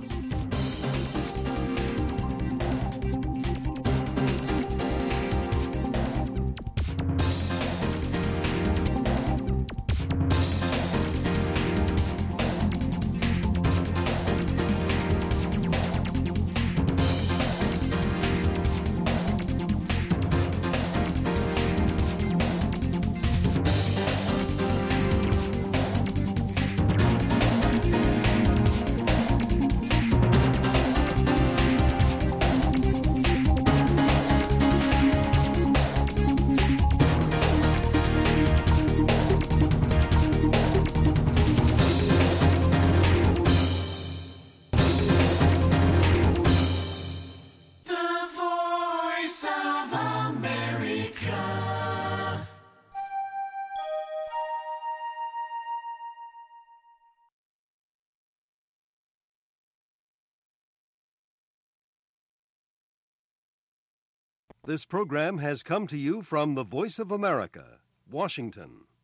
This program has come to you from the Voice of America, Washington.